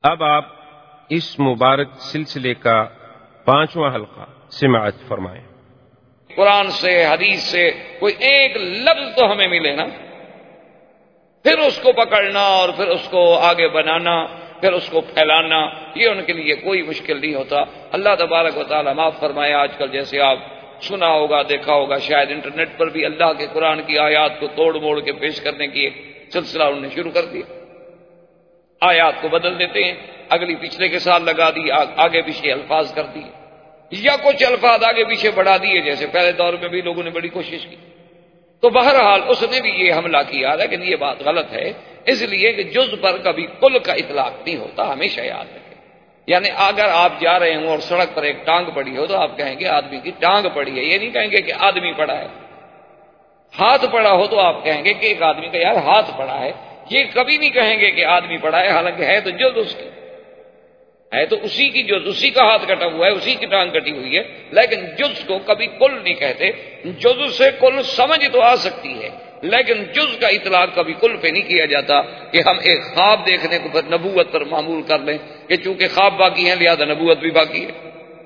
اب آپ اس مبارک سلسلے کا 5واں حلقہ سماعت فرمائیں۔ قرآن سے حدیث سے کوئی ایک لفظ تو ہمیں ملے نا، پھر اس کو پکڑنا اور پھر اس کو آگے بنانا، پھر اس کو پھیلانا، یہ ان کے لیے کوئی مشکل نہیں ہوتا۔ اللہ تبارک و تعالیٰ معاف فرمائے، آج کل جیسے آپ سنا ہوگا دیکھا ہوگا شاید انٹرنیٹ پر بھی اللہ کے قرآن کی آیات کو توڑ موڑ کے پیش کرنے کی ایک سلسلہ انہوں نے شروع کر دیا۔ آیات کو بدل دیتے ہیں، اگلی پچھلے کے ساتھ لگا دی، آگے پیچھے الفاظ کر دیے، یا کچھ الفاظ آگے پیچھے بڑھا دیے، جیسے پہلے دور میں بھی لوگوں نے بڑی کوشش کی۔ تو بہرحال اس نے بھی یہ حملہ کیا، لیکن یہ بات غلط ہے، اس لیے کہ جز پر کبھی کل کا اطلاق نہیں ہوتا، ہمیشہ یاد رکھیں۔ یعنی اگر آپ جا رہے ہوں اور سڑک پر ایک ٹانگ پڑی ہو تو آپ کہیں گے آدمی کی ٹانگ پڑی ہے، یہ نہیں کہیں گے کہ آدمی پڑا ہے۔ ہاتھ پڑا ہو تو آپ کہیں گے کہ ایک آدمی کا یار ہاتھ پڑا ہے، یہ کبھی نہیں کہیں گے کہ آدمی پڑا ہے، حالانکہ ہے تو جز اس کی ہے، تو اسی کی جز، اسی کا ہاتھ کٹا ہوا ہے، اسی کی ٹانگ کٹی ہوئی ہے، لیکن جز کو کبھی کل نہیں کہتے۔ جز سے کل سمجھ تو آ سکتی ہے، لیکن جز کا اطلاق کبھی کل پہ نہیں کیا جاتا کہ ہم ایک خواب دیکھنے کو پھر نبوت پر معمول کر لیں کہ چونکہ خواب باقی ہیں لہذا نبوت بھی باقی ہے۔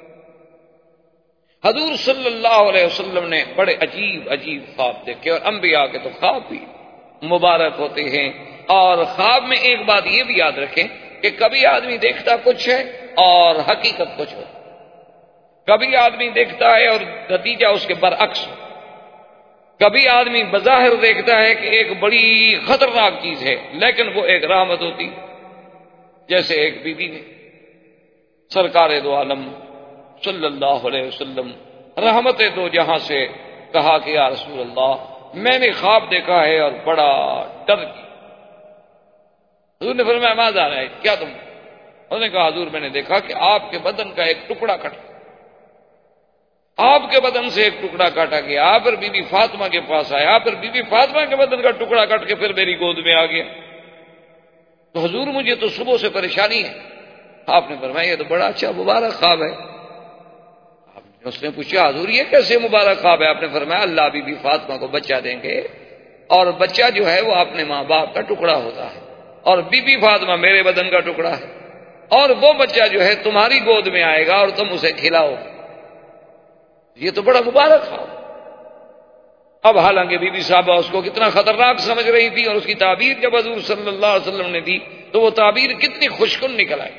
حضور صلی اللہ علیہ وسلم نے بڑے عجیب عجیب خواب دیکھے، اور انبیاء کے تو خواب بھی مبارک ہوتے ہیں۔ اور خواب میں ایک بات یہ بھی یاد رکھیں کہ کبھی آدمی دیکھتا کچھ ہے اور حقیقت کچھ ہو، کبھی آدمی دیکھتا ہے اور نتیجہ اس کے برعکس ہو، کبھی آدمی بظاہر دیکھتا ہے کہ ایک بڑی خطرناک چیز ہے لیکن وہ ایک رحمت ہوتی، جیسے ایک بی بی نے سرکار دو عالم صلی اللہ علیہ وسلم رحمت دو جہاں سے کہا کہ یا رسول اللہ میں نے خواب دیکھا ہے اور بڑا ڈر گیا۔ حضور نے فرمایا ماذا رہا ہے، کیا تم؟ انہوں نے کہا حضور میں نے دیکھا کہ آپ کے بدن کا ایک ٹکڑا کٹا، آپ کے بدن سے ایک ٹکڑا کاٹا گیا، پھر بی بی فاطمہ کے پاس آیا، پھر بی بی فاطمہ کے بدن کا ٹکڑا کٹ کے پھر میری گود میں آ گیا، تو حضور مجھے تو صبح سے پریشانی ہے۔ آپ نے فرمایا یہ تو بڑا اچھا مبارک خواب ہے۔ اس نے پوچھا حضور یہ کیسے مبارک خواب ہے؟ آپ نے فرمایا اللہ بی بی فاطمہ کو بچہ دیں گے، اور بچہ جو ہے وہ اپنے ماں باپ کا ٹکڑا ہوتا ہے، اور بی بی فاطمہ میرے بدن کا ٹکڑا ہے، اور وہ بچہ جو ہے تمہاری گود میں آئے گا اور تم اسے کھلاؤ گے۔ یہ تو بڑا مبارک خواب۔ اب حالانکہ بی بی صاحبہ اس کو کتنا خطرناک سمجھ رہی تھی، اور اس کی تعبیر جب حضور صلی اللہ علیہ وسلم نے دی تو وہ تعبیر کتنی خوشکن نکل آئی۔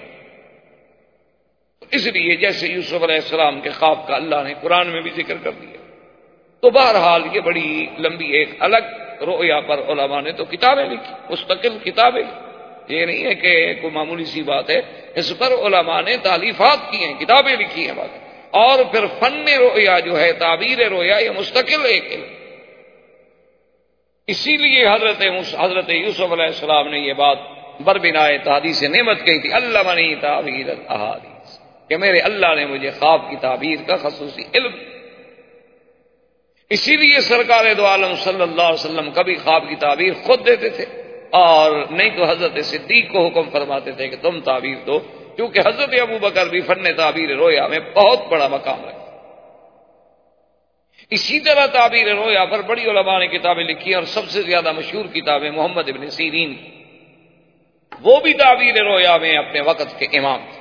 اس لیے جیسے یوسف علیہ السلام کے خواب کا اللہ نے قرآن میں بھی ذکر کر دیا۔ تو بہرحال یہ بڑی لمبی ایک الگ رؤیا پر علماء نے تو کتابیں لکھی، مستقل کتابیں، یہ نہیں ہے کہ کوئی معمولی سی بات ہے، اس پر علماء نے تالیفات کی ہیں، کتابیں لکھی ہیں بات۔ اور پھر فن رؤیا جو ہے، تعبیر رؤیا، یہ مستقل ایک علم۔ اسی لیے حضرت یوسف علیہ السلام نے یہ بات بربنائے تحدیث نعمت کہی تھی، علمنی تعبیر الاحادیث، کہ میرے اللہ نے مجھے خواب کی تعبیر کا خصوصی علم۔ اسی لیے سرکار دو عالم صلی اللہ علیہ وسلم کبھی خواب کی تعبیر خود دیتے تھے، اور نہیں تو حضرت صدیق کو حکم فرماتے تھے کہ تم تعبیر دو، کیونکہ حضرت ابوبکر بھی فن تعبیر رویا میں بہت بڑا مقام رکھتے۔ اسی طرح تعبیر رویا پر بڑی علماء نے کتابیں لکھی، اور سب سے زیادہ مشہور کتابیں محمد ابن سیرین، وہ بھی تعبیر رویا میں اپنے وقت کے امام تھے،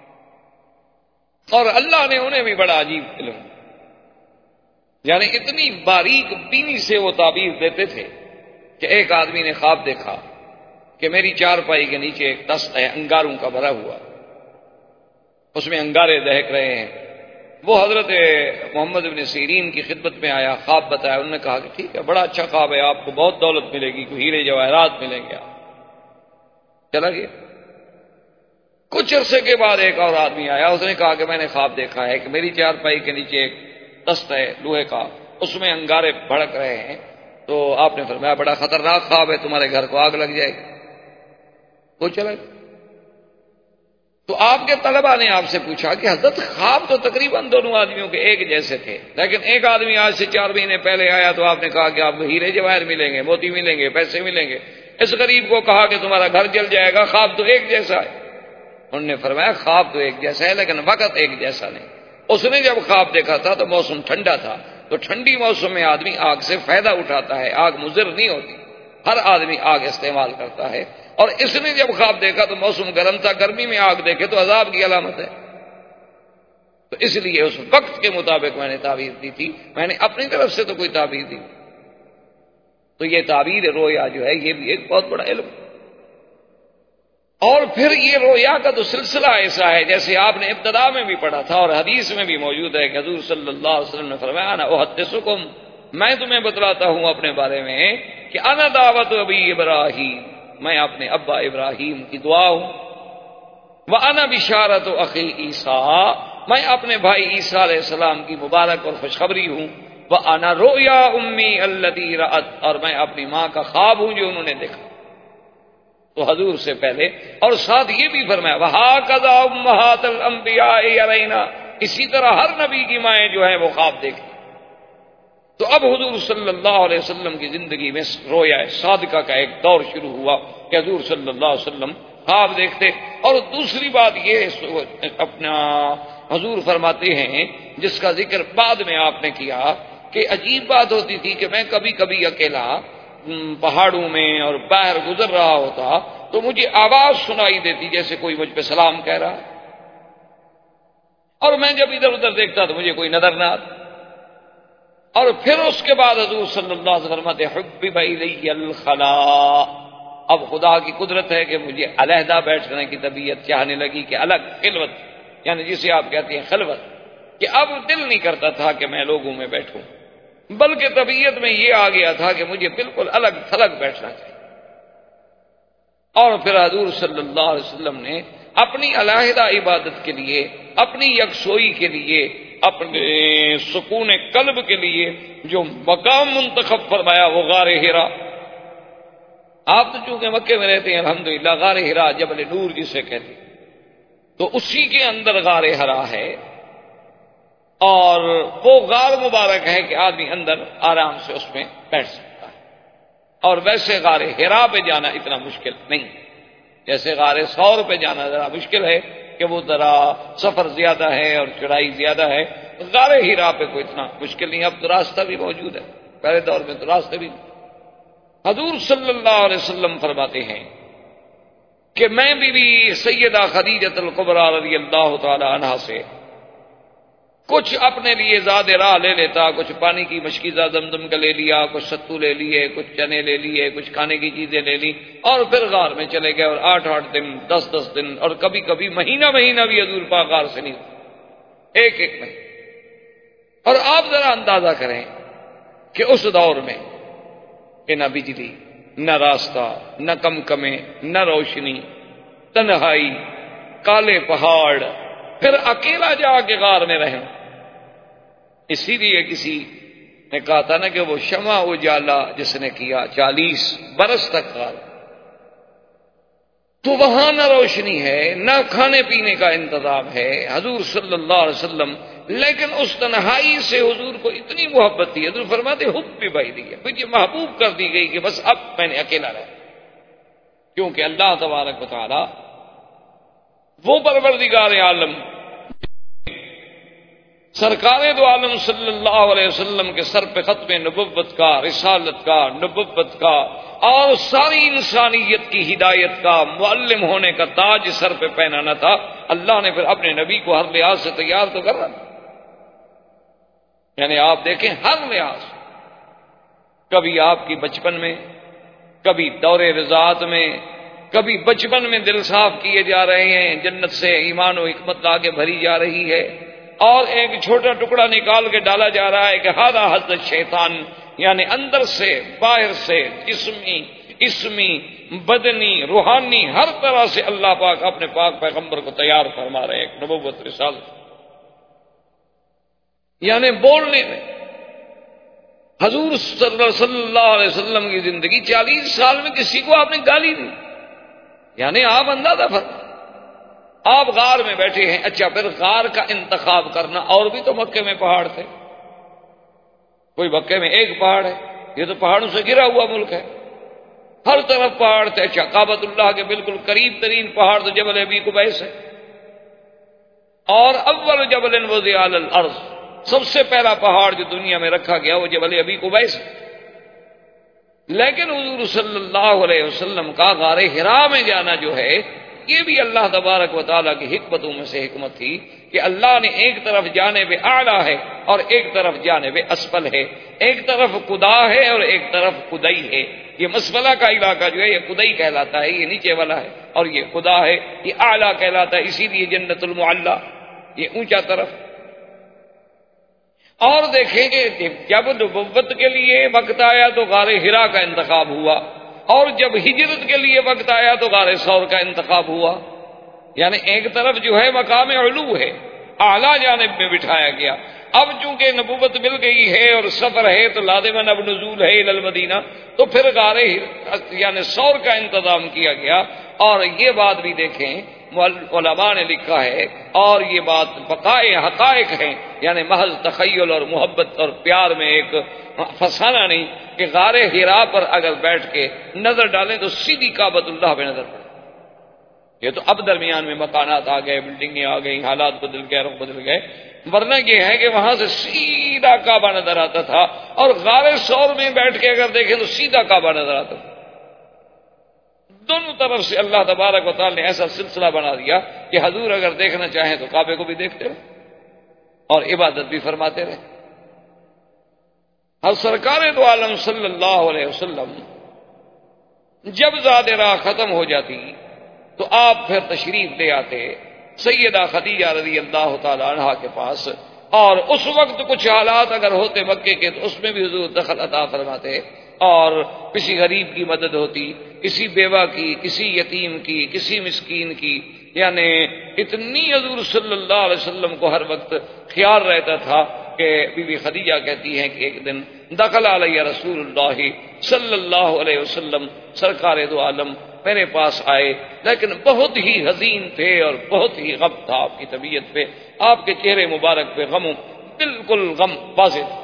اور اللہ نے انہیں بھی بڑا عجیب علم، یعنی اتنی باریک بینی سے وہ تعبیر دیتے تھے کہ ایک آدمی نے خواب دیکھا کہ میری چارپائی کے نیچے ایک تست ہے انگاروں کا بھرا ہوا، اس میں انگارے دہک رہے ہیں۔ وہ حضرت محمد بن سیرین کی خدمت میں آیا، خواب بتایا، انہوں نے کہا کہ ٹھیک ہے بڑا اچھا خواب ہے، آپ کو بہت دولت ملے گی، کوئی ہیرے جواہرات ملیں گے۔ چلا گیا۔ کچھ عرصے کے بعد ایک اور آدمی آیا، اس نے کہا کہ میں نے خواب دیکھا ہے کہ میری چارپائی کے نیچے ایک تست ہے لوہے کا، اس میں انگارے بھڑک رہے ہیں۔ تو آپ نے فرمایا بڑا خطرناک خواب ہے، تمہارے گھر کو آگ لگ جائے گی۔ وہ چلا گیا۔ تو آپ کے طلباء نے آپ سے پوچھا کہ حضرت خواب تو تقریباً دونوں آدمیوں کے ایک جیسے تھے، لیکن ایک آدمی آج سے 4 مہینے پہلے آیا تو آپ نے کہا کہ آپ کو ہیرے جواہر ملیں گے، موتی ملیں گے، پیسے ملیں گے۔ اس غریب کو کہا کہ تمہارا گھر جل جائے گا، خواب تو ایک جیسا ہے۔ انہوں نے فرمایا خواب تو ایک جیسا ہے لیکن وقت ایک جیسا نہیں۔ اس نے جب خواب دیکھا تھا تو موسم ٹھنڈا تھا، تو ٹھنڈی موسم میں آدمی آگ سے فائدہ اٹھاتا ہے، آگ مضر نہیں ہوتی، ہر آدمی آگ استعمال کرتا ہے، اور اس نے جب خواب دیکھا تو موسم گرم تھا، گرمی میں آگ دیکھے تو عذاب کی علامت ہے، تو اس لیے اس وقت کے مطابق میں نے تعبیر دی تھی، میں نے اپنی طرف سے تو کوئی تعبیر دی۔ تو یہ تعبیر رویا جو ہے یہ بھی ایک بہت بڑا علم۔ اور پھر یہ رویا کا تو سلسلہ ایسا ہے جیسے آپ نے ابتدا میں بھی پڑھا تھا اور حدیث میں بھی موجود ہے کہ حضور صلی اللہ علیہ وسلم نے فرمایا انا احدثکم، میں تمہیں بتلاتا ہوں اپنے بارے میں کہ انا دعوت ابی ابراہیم، میں اپنے ابا ابراہیم کی دعا ہوں، وانا بشارت اخی عیسیٰ، میں اپنے بھائی عیسیٰ علیہ السلام کی مبارک اور خوشخبری ہوں، وانا رؤیا امی التی رأت، اور میں اپنی ماں کا خواب ہوں جو انہوں نے دیکھا۔ تو حضور سے پہلے اور ساتھ یہ بھی فرمایا وَهَكَذَا أُمَّهَاتُ الْأَنبِيَاءِ يَرَيْنَا، اسی طرح ہر نبی کی مائیں جو ہیں وہ خواب دیکھیں۔ تو اب حضور صلی اللہ علیہ وسلم کی زندگی میں رویا صادقہ کا ایک دور شروع ہوا کہ حضور صلی اللہ علیہ وسلم خواب دیکھتے۔ اور دوسری بات یہ اپنا حضور فرماتے ہیں جس کا ذکر بعد میں آپ نے کیا کہ عجیب بات ہوتی تھی کہ میں کبھی کبھی اکیلا پہاڑوں میں اور باہر گزر رہا ہوتا تو مجھے آواز سنائی دیتی جیسے کوئی مجھ پہ سلام کہہ رہا ہے، اور میں جب ادھر ادھر دیکھتا تو مجھے کوئی نظر نہ آتا۔ اور پھر اس کے بعد حضور صلی اللہ علیہ وسلم فرماتے حبب الی الخلاء، اب خدا کی قدرت ہے کہ مجھے علیحدہ بیٹھنے کی طبیعت چاہنے لگی کہ الگ خلوت، یعنی جسے آپ کہتے ہیں خلوت، کہ اب دل نہیں کرتا تھا کہ میں لوگوں میں بیٹھوں، بلکہ طبیعت میں یہ آ گیا تھا کہ مجھے بالکل الگ تھلگ بیٹھنا چاہیے۔ اور پھر حضور صلی اللہ علیہ وسلم نے اپنی علیحدہ عبادت کے لیے، اپنی یکسوئی کے لیے، اپنے سکون قلب کے لیے جو مقام منتخب فرمایا وہ غار حرا۔ آپ تو چونکہ مکے میں رہتے ہیں الحمدللہ، غار حرا جبل نور جسے کہتے ہیں، تو اسی کے اندر غار حرا ہے، اور وہ غار مبارک ہے کہ آدمی اندر آرام سے اس میں بیٹھ سکتا ہے۔ اور ویسے غار حرا پہ جانا اتنا مشکل نہیں، جیسے غار ثور پہ جانا ذرا مشکل ہے کہ وہ ذرا سفر زیادہ ہے اور چڑھائی زیادہ ہے، غار حرا پہ کوئی اتنا مشکل نہیں، اب تو راستہ بھی موجود ہے، پہلے دور میں تو راستہ بھی نہیں۔ حضور صلی اللہ علیہ وسلم فرماتے ہیں کہ میں بھی سیدہ خدیجہ الکبریٰ رضی اللہ تعالی عنہا سے کچھ اپنے لیے زاد راہ لے لیتا، کچھ پانی کی مشکیزہ زمزم کا لے لیا، کچھ ستو لے لیے، کچھ چنے لے لیے، کچھ کھانے کی چیزیں لے لی، اور پھر غار میں چلے گئے، اور 8 دن 10 دن اور کبھی کبھی مہینہ بھی حضور پاک غار سے نہیں، ایک مہینہ۔ اور آپ ذرا اندازہ کریں کہ اس دور میں کہ نہ بجلی، نہ راستہ، نہ کمکمے، نہ روشنی، تنہائی، کالے پہاڑ، پھر اکیلا جا کے غار میں رہنا۔ اسی لیے کسی نے کہا تھا نا کہ وہ شمع اجالا جس نے کیا 40 برس تک غار، تو وہاں نہ روشنی ہے، نہ کھانے پینے کا انتظام ہے، حضور صلی اللہ علیہ وسلم، لیکن اس تنہائی سے حضور کو اتنی محبت تھی، حضور فرماتے حب بھی بھائی دی ہے، مجھے محبوب کر دی گئی کہ بس اب میں نے اکیلا رہا، کیونکہ اللہ تبارک و تعالی وہ پروردگار عالم سرکار دو عالم صلی اللہ علیہ وسلم کے سر پہ ختم نبوت کا، رسالت کا، نبوت کا اور ساری انسانیت کی ہدایت کا، معلم ہونے کا تاج سر پہ پہنانا تھا، اللہ نے پھر اپنے نبی کو ہر لحاظ سے تیار تو کر رہا، یعنی آپ دیکھیں ہر لحاظ، کبھی آپ کی بچپن میں، کبھی دور رضاعت میں، کبھی بچپن میں دل صاف کیے جا رہے ہیں، جنت سے ایمان و حکمت لا کے بھری جا رہی ہے، اور ایک چھوٹا ٹکڑا نکال کے ڈالا جا رہا ہے کہ ہادہ حضرت شیطان، یعنی اندر سے باہر سے جسمی، اسمی، بدنی، روحانی، ہر طرح سے اللہ پاک اپنے پاک پیغمبر کو تیار فرما رہے ہیں ایک نبوت رسالت، یعنی بولنے میں حضور صلی اللہ علیہ وسلم کی زندگی 40 سال میں کسی کو آپ نے گالی دی، یعنی آپ اندازہ فرمائیں، آپ غار میں بیٹھے ہیں۔ اچھا پھر غار کا انتخاب کرنا، اور بھی تو مکے میں پہاڑ تھے، کوئی مکے میں ایک پہاڑ ہے، یہ تو پہاڑوں سے گرا ہوا ملک ہے، ہر طرف پہاڑ تھے۔ اچھا کعبۃ اللہ کے بالکل قریب ترین پہاڑ تو جبل ابی قبیس ہے، اور اول جبل وضع علی الارض، سب سے پہلا پہاڑ جو دنیا میں رکھا گیا وہ جبل ابی قبیس ہے۔ لیکن حضور صلی اللہ علیہ وسلم کا غار حرا میں جانا جو ہے یہ بھی اللہ تبارک و تعالیٰ کی حکمتوں میں سے حکمت تھی کہ اللہ نے ایک طرف جانب اعلیٰ ہے اور ایک طرف جانب اسفل ہے، ایک طرف قدا ہے اور ایک طرف قدئی ہے۔ یہ مسفلہ کا علاقہ جو ہے یہ قدئی کہلاتا ہے، یہ نیچے والا ہے، اور یہ خدا ہے، یہ اعلیٰ کہلاتا ہے، اسی لیے جنت المعلیٰ یہ اونچا طرف۔ اور دیکھیں کہ جب نبوت کے لیے وقت آیا تو غار حرا کا انتخاب ہوا، اور جب ہجرت کے لیے وقت آیا تو غار ثور کا انتخاب ہوا۔ یعنی ایک طرف جو ہے مقام علو ہے، اعلیٰ جانب میں بٹھایا گیا۔ اب چونکہ نبوت مل گئی ہے اور سفر ہے تو لازماً اب نزول ہے الی المدینہ، تو پھر غار یعنی ثور کا انتظام کیا گیا۔ اور یہ بات بھی دیکھیں علماء نے لکھا ہے، اور یہ بات بقائے حقائق ہیں، یعنی محض تخیل اور محبت اور پیار میں ایک فسانہ نہیں، کہ غار حرا پر اگر بیٹھ کے نظر ڈالیں تو سیدھی کعبۃ اللہ پہ نظر پڑے۔ یہ تو اب درمیان میں مکانات آ گئے، بلڈنگیں آ گئی، حالات بدل گئے، رخ بدل گئے، ورنہ یہ ہے کہ وہاں سے سیدھا کعبہ نظر آتا تھا، اور غار ثور میں بیٹھ کے اگر دیکھیں تو سیدھا کعبہ نظر آتا تھا۔ دونوں طرف سے اللہ تبارک و تعالی نے ایسا سلسلہ بنا دیا کہ حضور اگر دیکھنا چاہیں تو کعبے کو بھی دیکھتے رہے اور عبادت بھی فرماتے رہے۔ اور سرکار دو عالم صلی اللہ علیہ وسلم جب ذات راہ ختم ہو جاتی تو آپ پھر تشریف لے آتے سیدہ خدیجہ رضی اللہ تعالی عنہا کے پاس، اور اس وقت کچھ حالات اگر ہوتے مکے کے تو اس میں بھی حضور دخل عطا فرماتے، اور کسی غریب کی مدد ہوتی، کسی بیوہ کی، کسی یتیم کی، کسی مسکین کی، یعنی اتنی حضور صلی اللہ علیہ وسلم کو ہر وقت خیال رہتا تھا کہ بی بی خدیجہ کہتی ہیں کہ ایک دن دخل علیہ رسول اللہ صلی اللہ علیہ وسلم، سرکار دو عالم میرے پاس آئے، لیکن بہت ہی حزین تھے اور بہت ہی غم تھا آپ کی طبیعت پہ، آپ کے چہرے مبارک پہ غم، بالکل غم واضح تھا۔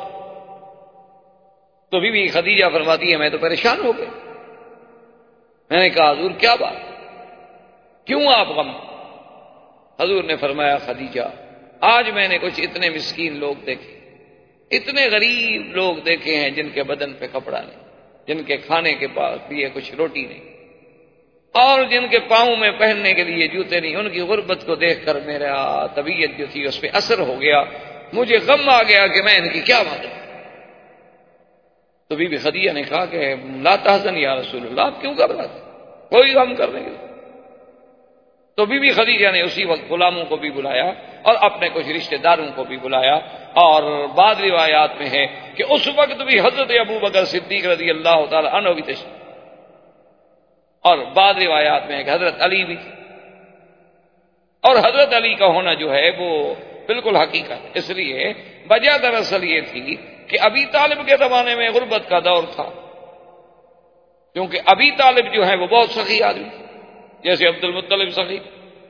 تو بی بی خدیجہ فرماتی ہے میں تو پریشان ہو گئی، میں نے کہا حضور کیا بات، کیوں آپ غم؟ حضور نے فرمایا خدیجہ آج میں نے کچھ اتنے مسکین لوگ دیکھے، اتنے غریب لوگ دیکھے ہیں جن کے بدن پہ کپڑا نہیں، جن کے کھانے کے لیے کچھ روٹی نہیں، اور جن کے پاؤں میں پہننے کے لیے جوتے نہیں۔ ان کی غربت کو دیکھ کر میرا طبیعت جو تھی اس پہ اثر ہو گیا، مجھے غم آ گیا کہ میں ان کی کیا مدد۔ تو بی بی خدیجہ نے کہا کہ لا تحزن یا رسول اللہ، آپ کیوں گھبراتے، کوئی غم کرنے کے لیے۔ تو بی بی خدیجہ نے اسی وقت غلاموں کو بھی بلایا اور اپنے کچھ رشتہ داروں کو بھی بلایا، اور بعض روایات میں ہے کہ اس وقت بھی حضرت ابو بکر صدیق رضی اللہ تعالی عنہ بھی تشریف، اور بعض روایات میں ہے کہ حضرت علی بھی تھی، اور حضرت علی کا ہونا جو ہے وہ بالکل حقیقت ہے۔ اس لیے وجہ دراصل یہ تھی کہ ابی طالب کے زمانے میں غربت کا دور تھا، کیونکہ ابی طالب جو ہے وہ بہت سخی آدمی تھے، جیسے عبد المطلب سخی،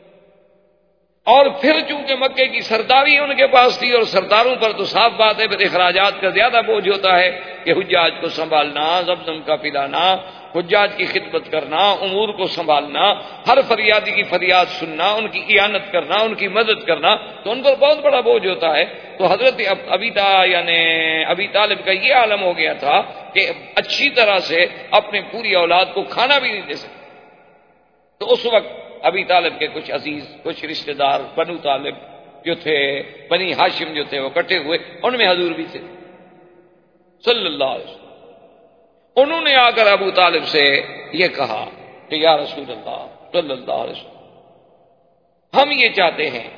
اور پھر چونکہ مکے کی سرداری ان کے پاس تھی، اور سرداروں پر تو صاف بات ہے پھر اخراجات کا زیادہ بوجھ ہوتا ہے کہ حجاج کو سنبھالنا، زمزم کا پلانا، حجاج کی خدمت کرنا، امور کو سنبھالنا، ہر فریادی کی فریاد سننا، ان کی اعانت کرنا، ان کی مدد کرنا، تو ان پر بہت بڑا بوجھ ہوتا ہے۔ تو حضرت ابی طالب کا یہ عالم ہو گیا تھا کہ اچھی طرح سے اپنی پوری اولاد کو کھانا بھی نہیں دے سکتے۔ تو اس وقت ابی طالب کے کچھ عزیز، کچھ رشتہ دار بنو طالب جو تھے، بنی ہاشم جو تھے وہ کٹے ہوئے، ان میں حضور بھی تھے صلی اللہ علیہ وسلم۔ انہوں نے آ کر ابو طالب سے یہ کہا کہ یا رسول اللہ صلی اللہ علیہ وسلم، ہم یہ چاہتے ہیں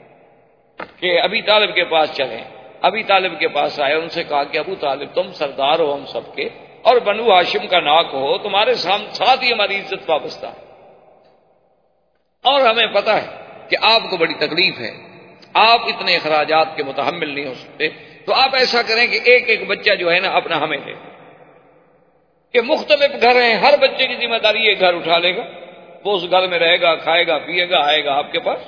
کہ ابی طالب کے پاس چلیں۔ ابی طالب کے پاس آئے، ان سے کہا کہ ابو طالب تم سردار ہو ہم سب کے، اور بنو ہاشم کا ناک ہو، تمہارے ساتھ ہی ہماری عزت وابستہ ہے، اور ہمیں پتہ ہے کہ آپ کو بڑی تکلیف ہے، آپ اتنے اخراجات کے متحمل نہیں ہو سکتے، تو آپ ایسا کریں کہ ایک ایک بچہ جو ہے نا اپنا ہمیں دے، کہ مختلف گھر ہیں، ہر بچے کی ذمہ داری ایک گھر اٹھا لے گا، وہ اس گھر میں رہے گا، کھائے گا، پیے گا، آئے گا آپ کے پاس،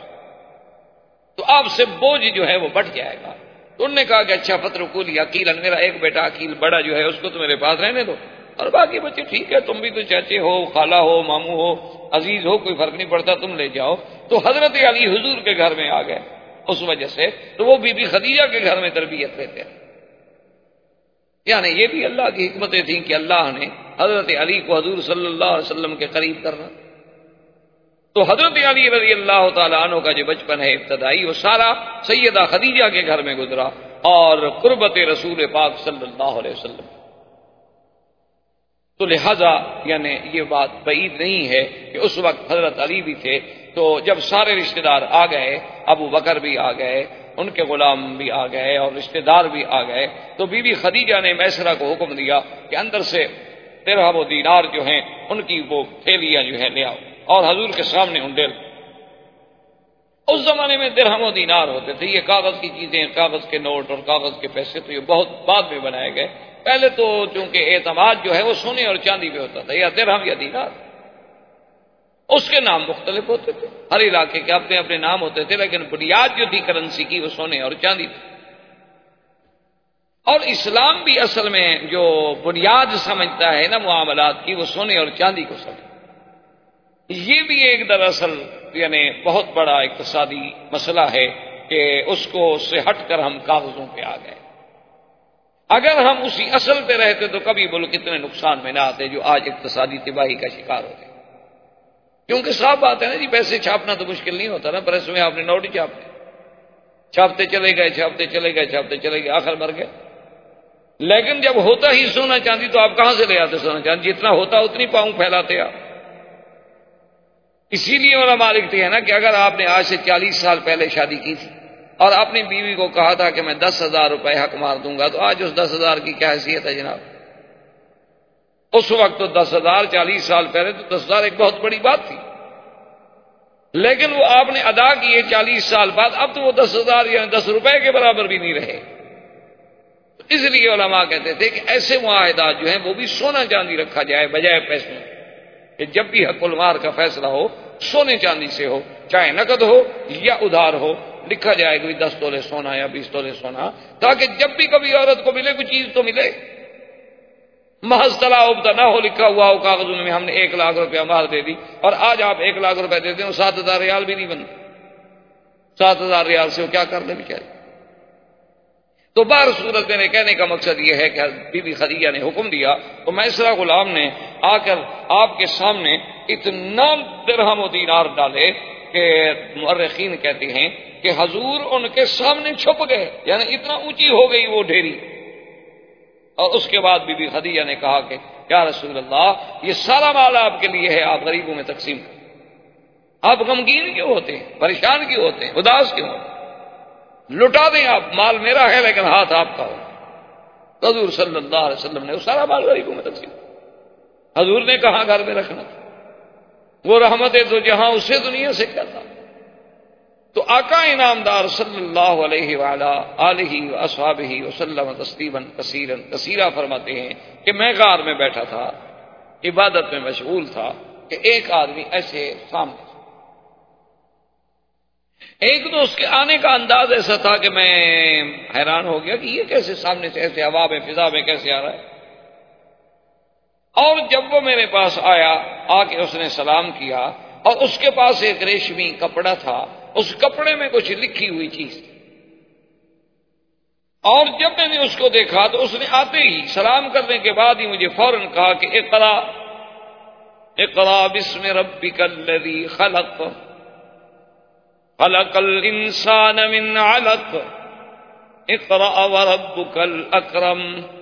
تو آپ سے بوجھ جو ہے وہ بڑھ جائے گا۔ تو انہوں نے کہا کہ اچھا فترکونی عقیلا، میرا ایک بیٹا عقیل بڑا جو ہے اس کو تو میرے پاس رہنے دو، اور باقی بچے ٹھیک ہے، تم بھی تو چاچے ہو، خالہ ہو، ماموں ہو، عزیز ہو، کوئی فرق نہیں پڑتا، تم لے جاؤ۔ تو حضرت علی حضور کے گھر میں آ گئے، اس وجہ سے تو وہ بی بی خدیجہ کے گھر میں تربیت لیتے ہیں۔ یعنی یہ بھی اللہ کی حکمتیں تھیں کہ اللہ نے حضرت علی کو حضور صلی اللہ علیہ وسلم کے قریب کرنا. تو حضرت علی رضی اللہ تعالیٰ عنہ کا جو بچپن ہے ابتدائی، وہ سارا سیدہ خدیجہ کے گھر میں گزرا اور قربت رسول پاک صلی اللہ علیہ وسلم. تو لہذا یعنی یہ بات بعید نہیں ہے کہ اس وقت حضرت علی بھی تھے. تو جب سارے رشتہ دار آ گئے، ابو بکر بھی آ گئے، ان کے غلام بھی آ گئے اور رشتہ دار بھی آ گئے، تو بی بی خدیجہ نے میسرہ کو حکم دیا کہ اندر سے درہم و دینار جو ہیں ان کی وہ تھیلیاں جو ہیں لے آؤ اور حضور کے سامنے انڈیل. اس زمانے میں درہم و دینار ہوتے تھے، یہ کاغذ کی چیزیں، کاغذ کے نوٹ اور کاغذ کے پیسے تو یہ بہت بعد میں بنائے گئے. پہلے تو چونکہ اعتماد جو ہے وہ سونے اور چاندی پہ ہوتا تھا، یا درہم یا دینار. اس کے نام مختلف ہوتے تھے، ہر علاقے کے اپنے اپنے نام ہوتے تھے، لیکن بنیاد جو تھی کرنسی کی وہ سونے اور چاندی تھی. اور اسلام بھی اصل میں جو بنیاد سمجھتا ہے نا معاملات کی، وہ سونے اور چاندی کو سمجھتا. یہ بھی ایک دراصل یعنی بہت بڑا اقتصادی مسئلہ ہے کہ اس کو سے ہٹ کر ہم کاغذوں پہ آ گئے. اگر ہم اسی اصل پہ رہتے تو کبھی ملک اتنے نقصان میں نہ آتے جو آج اقتصادی تباہی کا شکار ہوتے. کیونکہ صاف بات ہے نا جی، پیسے چھاپنا تو مشکل نہیں ہوتا نا، پریس میں آپ نے نوٹ ہی چھاپتے چلے گئے، چھاپتے چلے گئے، چھاپتے چلے گئے، آخر مر گئے. لیکن جب ہوتا ہی سونا چاندی تو آپ کہاں سے لے آتے سونا چاندی؟ جتنا ہوتا اتنی پاؤں پھیلاتے آپ. اسی لیے علماء لکھتے ہیں نا کہ اگر آپ نے آج سے 40 سال پہلے شادی کی تھی اور اپنی بیوی کو کہا تھا کہ میں 10,000 روپے حق مار دوں گا، تو آج اس 10,000 کی کیا حیثیت ہے جناب؟ اس وقت تو 10,000 40 سال پہلے تو 10,000 ایک بہت بڑی بات تھی، لیکن وہ آپ نے ادا کیے 40 سال بعد. اب تو وہ 10,000 یعنی 10 روپے کے برابر بھی نہیں رہے. اس لیے علماء کہتے تھے کہ ایسے معاہدات جو ہیں وہ بھی سونا چاندی رکھا جائے بجائے پیسوں کہ جب بھی حق المال کا فیصلہ ہو سونے چاندی سے ہو، چاہے نقد ہو یا ادھار ہو، لکھا جائے کہ 10 تولے سونا یا 20 تولے سونا، تاکہ جب بھی کبھی عورت کو ملے کوئی چیز تو ملے. محض طلا ابدا نہ ہو لکھا ہوا ہو کاغذوں میں ہم نے 1 لاکھ روپیہ مہر دے دی اور آج آپ 1 لاکھ روپے دیتے ہیں 7,000 ریال بھی نہیں بنتے. 7,000 ریال سے وہ کیا کر لیں بیچارے. تو بہر صورت میرے کہنے کا مقصد یہ ہے کہ بی بی خدیجہ نے حکم دیا تو میسرہ غلام نے آ کر آپ کے سامنے اتنا درہم و دینار ڈالے کہ مورخین کہتے ہیں کہ حضور ان کے سامنے چھپ گئے، یعنی اتنا اونچی ہو گئی وہ ڈھیری. اور اس کے بعد بی بی خدیجہ نے کہا کہ یا رسول اللہ، یہ سارا مال آپ کے لیے ہے، آپ غریبوں میں تقسیم کریں. آپ غمگین کیوں ہوتے ہیں؟ پریشان کیوں ہوتے ہیں؟ اداس کیوں ہوتے ہیں؟ لٹا دیں آپ، مال میرا ہے لیکن ہاتھ آپ کا ہو. حضور صلی اللہ علیہ وسلم نے وہ سارا مال غریبوں میں تقسیم. حضور نے کہاں گھر میں رکھنا تھا، وہ رحمت تو جہاں اسے دنیا سے کیا تھا. تو آقا انعامدار صلی اللہ علیہ وآلہ آلہ واصحابہ وسلم تسلیما کثیرا کثیرا فرماتے ہیں کہ میں غار میں بیٹھا تھا، عبادت میں مشغول تھا کہ ایک آدمی ایسے سامنے. ایک تو اس کے آنے کا انداز ایسا تھا کہ میں حیران ہو گیا کہ یہ کیسے سامنے سے ایسے ہوا میں فضا میں کیسے آ رہا ہے. اور جب وہ میرے پاس آیا، آ کے اس نے سلام کیا اور اس کے پاس ایک ریشمی کپڑا تھا، اس کپڑے میں کچھ لکھی ہوئی چیز تھی. اور جب میں نے اس کو دیکھا تو اس نے آتے ہی سلام کرنے کے بعد ہی مجھے فوراً کہا کہ اقرا اقرا بسم ربک الذی خلق خلق الانسان من علق اقرا وربک الاکرم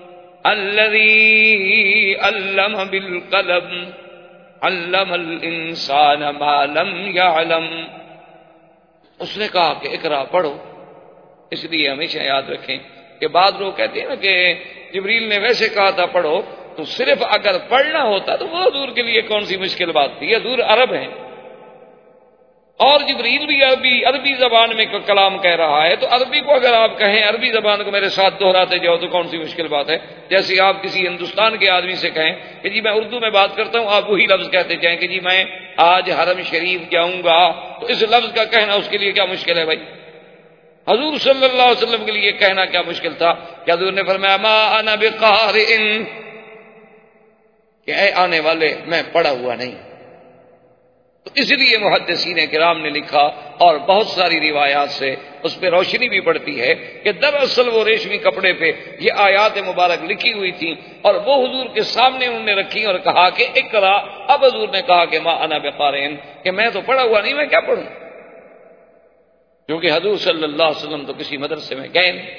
الذی علم بالقلم علم الانسان ما لم یعلم. اس نے کہا کہ اقرا پڑھو. اس لیے ہمیشہ یاد رکھیں کہ بعض لوگ کہتے ہیں نا کہ جبریل نے ویسے کہا تھا پڑھو، تو صرف اگر پڑھنا ہوتا تو وہ حضور کے لیے کون سی مشکل بات تھی. حضور عرب ہیں اور جبریل بھی عربی زبان میں کلام کہہ رہا ہے، تو عربی کو اگر آپ کہیں عربی زبان کو میرے ساتھ دہراتے جاؤ تو کون سی مشکل بات ہے. جیسے آپ کسی ہندوستان کے آدمی سے کہیں کہ جی میں اردو میں بات کرتا ہوں، آپ وہی لفظ کہتے جائیں کہ جی میں آج حرم شریف جاؤں گا، تو اس لفظ کا کہنا اس کے لیے کیا مشکل ہے بھائی. حضور صلی اللہ علیہ وسلم کے لیے کہنا کیا مشکل تھا کہ حضور نے فرمایا ما انا بقارئ، کہ اے آنے والے میں پڑھا ہوا نہیں. تو اس لیے محدثین کرام نے لکھا اور بہت ساری روایات سے اس پہ روشنی بھی پڑتی ہے کہ دراصل وہ ریشمی کپڑے پہ یہ آیات مبارک لکھی ہوئی تھی اور وہ حضور کے سامنے انہوں نے رکھی اور کہا کہ اقرا. اب حضور نے کہا کہ ما انا بقارئ، کہ میں تو پڑھا ہوا نہیں، میں کیا پڑھوں، کیونکہ حضور صلی اللہ علیہ وسلم تو کسی مدرسے میں گئے نہیں.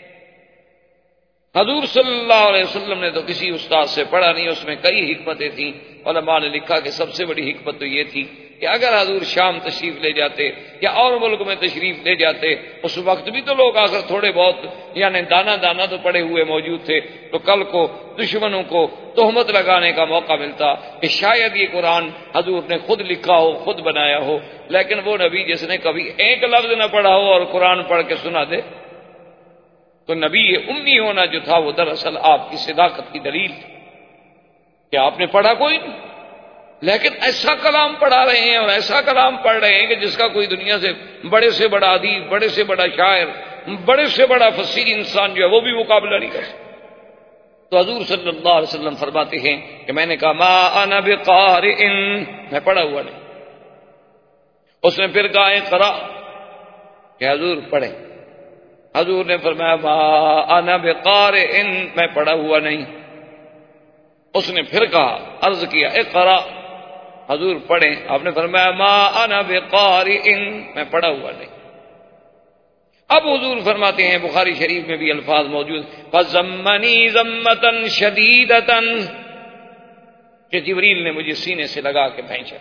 حضور صلی اللہ علیہ وسلم نے تو کسی استاد سے پڑھا نہیں. اس میں کئی حکمتیں تھیں. علماء نے لکھا کہ سب سے بڑی حکمت تو یہ تھی کہ اگر حضور شام تشریف لے جاتے یا اور ملک میں تشریف لے جاتے، اس وقت بھی تو لوگ آخر تھوڑے بہت یعنی دانا تو پڑے ہوئے موجود تھے، تو کل کو دشمنوں کو تہمت لگانے کا موقع ملتا کہ شاید یہ قرآن حضور نے خود لکھا ہو، خود بنایا ہو. لیکن وہ نبی جس نے کبھی ایک لفظ نہ پڑھا ہو اور قرآن پڑھ کے سنا دے، تو نبی امی ہونا جو تھا وہ دراصل آپ کی صداقت کی دلیل تھی کہ آپ نے پڑھا کوئی نہیں، لیکن ایسا کلام پڑھا رہے ہیں اور ایسا کلام پڑھ رہے ہیں کہ جس کا کوئی دنیا سے بڑا ادیب، بڑے سے بڑا شاعر، بڑے سے بڑا فصیح انسان جو ہے وہ بھی مقابلہ نہیں کر سکتا. تو حضور صلی اللہ علیہ وسلم فرماتے ہیں کہ میں نے کہا ما انا بقارئ، میں پڑھا ہوا نہیں. اس نے پھر کہا اقرا، کہ حضور پڑھیں. حضور نے فرمایا ما انا بقارئ، میں پڑھا ہوا نہیں. اس نے پھر کہا، عرض کیا اقرا، حضور پڑھیں. آپ نے فرمایا ما انا بقارئ، میں پڑھا ہوا نہیں. اب حضور فرماتے ہیں، بخاری شریف میں بھی الفاظ موجود، فَزَمَّنِي زَمَّةً شَدِيدَةً، کہ جبریل نے مجھے سینے سے لگا کے پھینچا.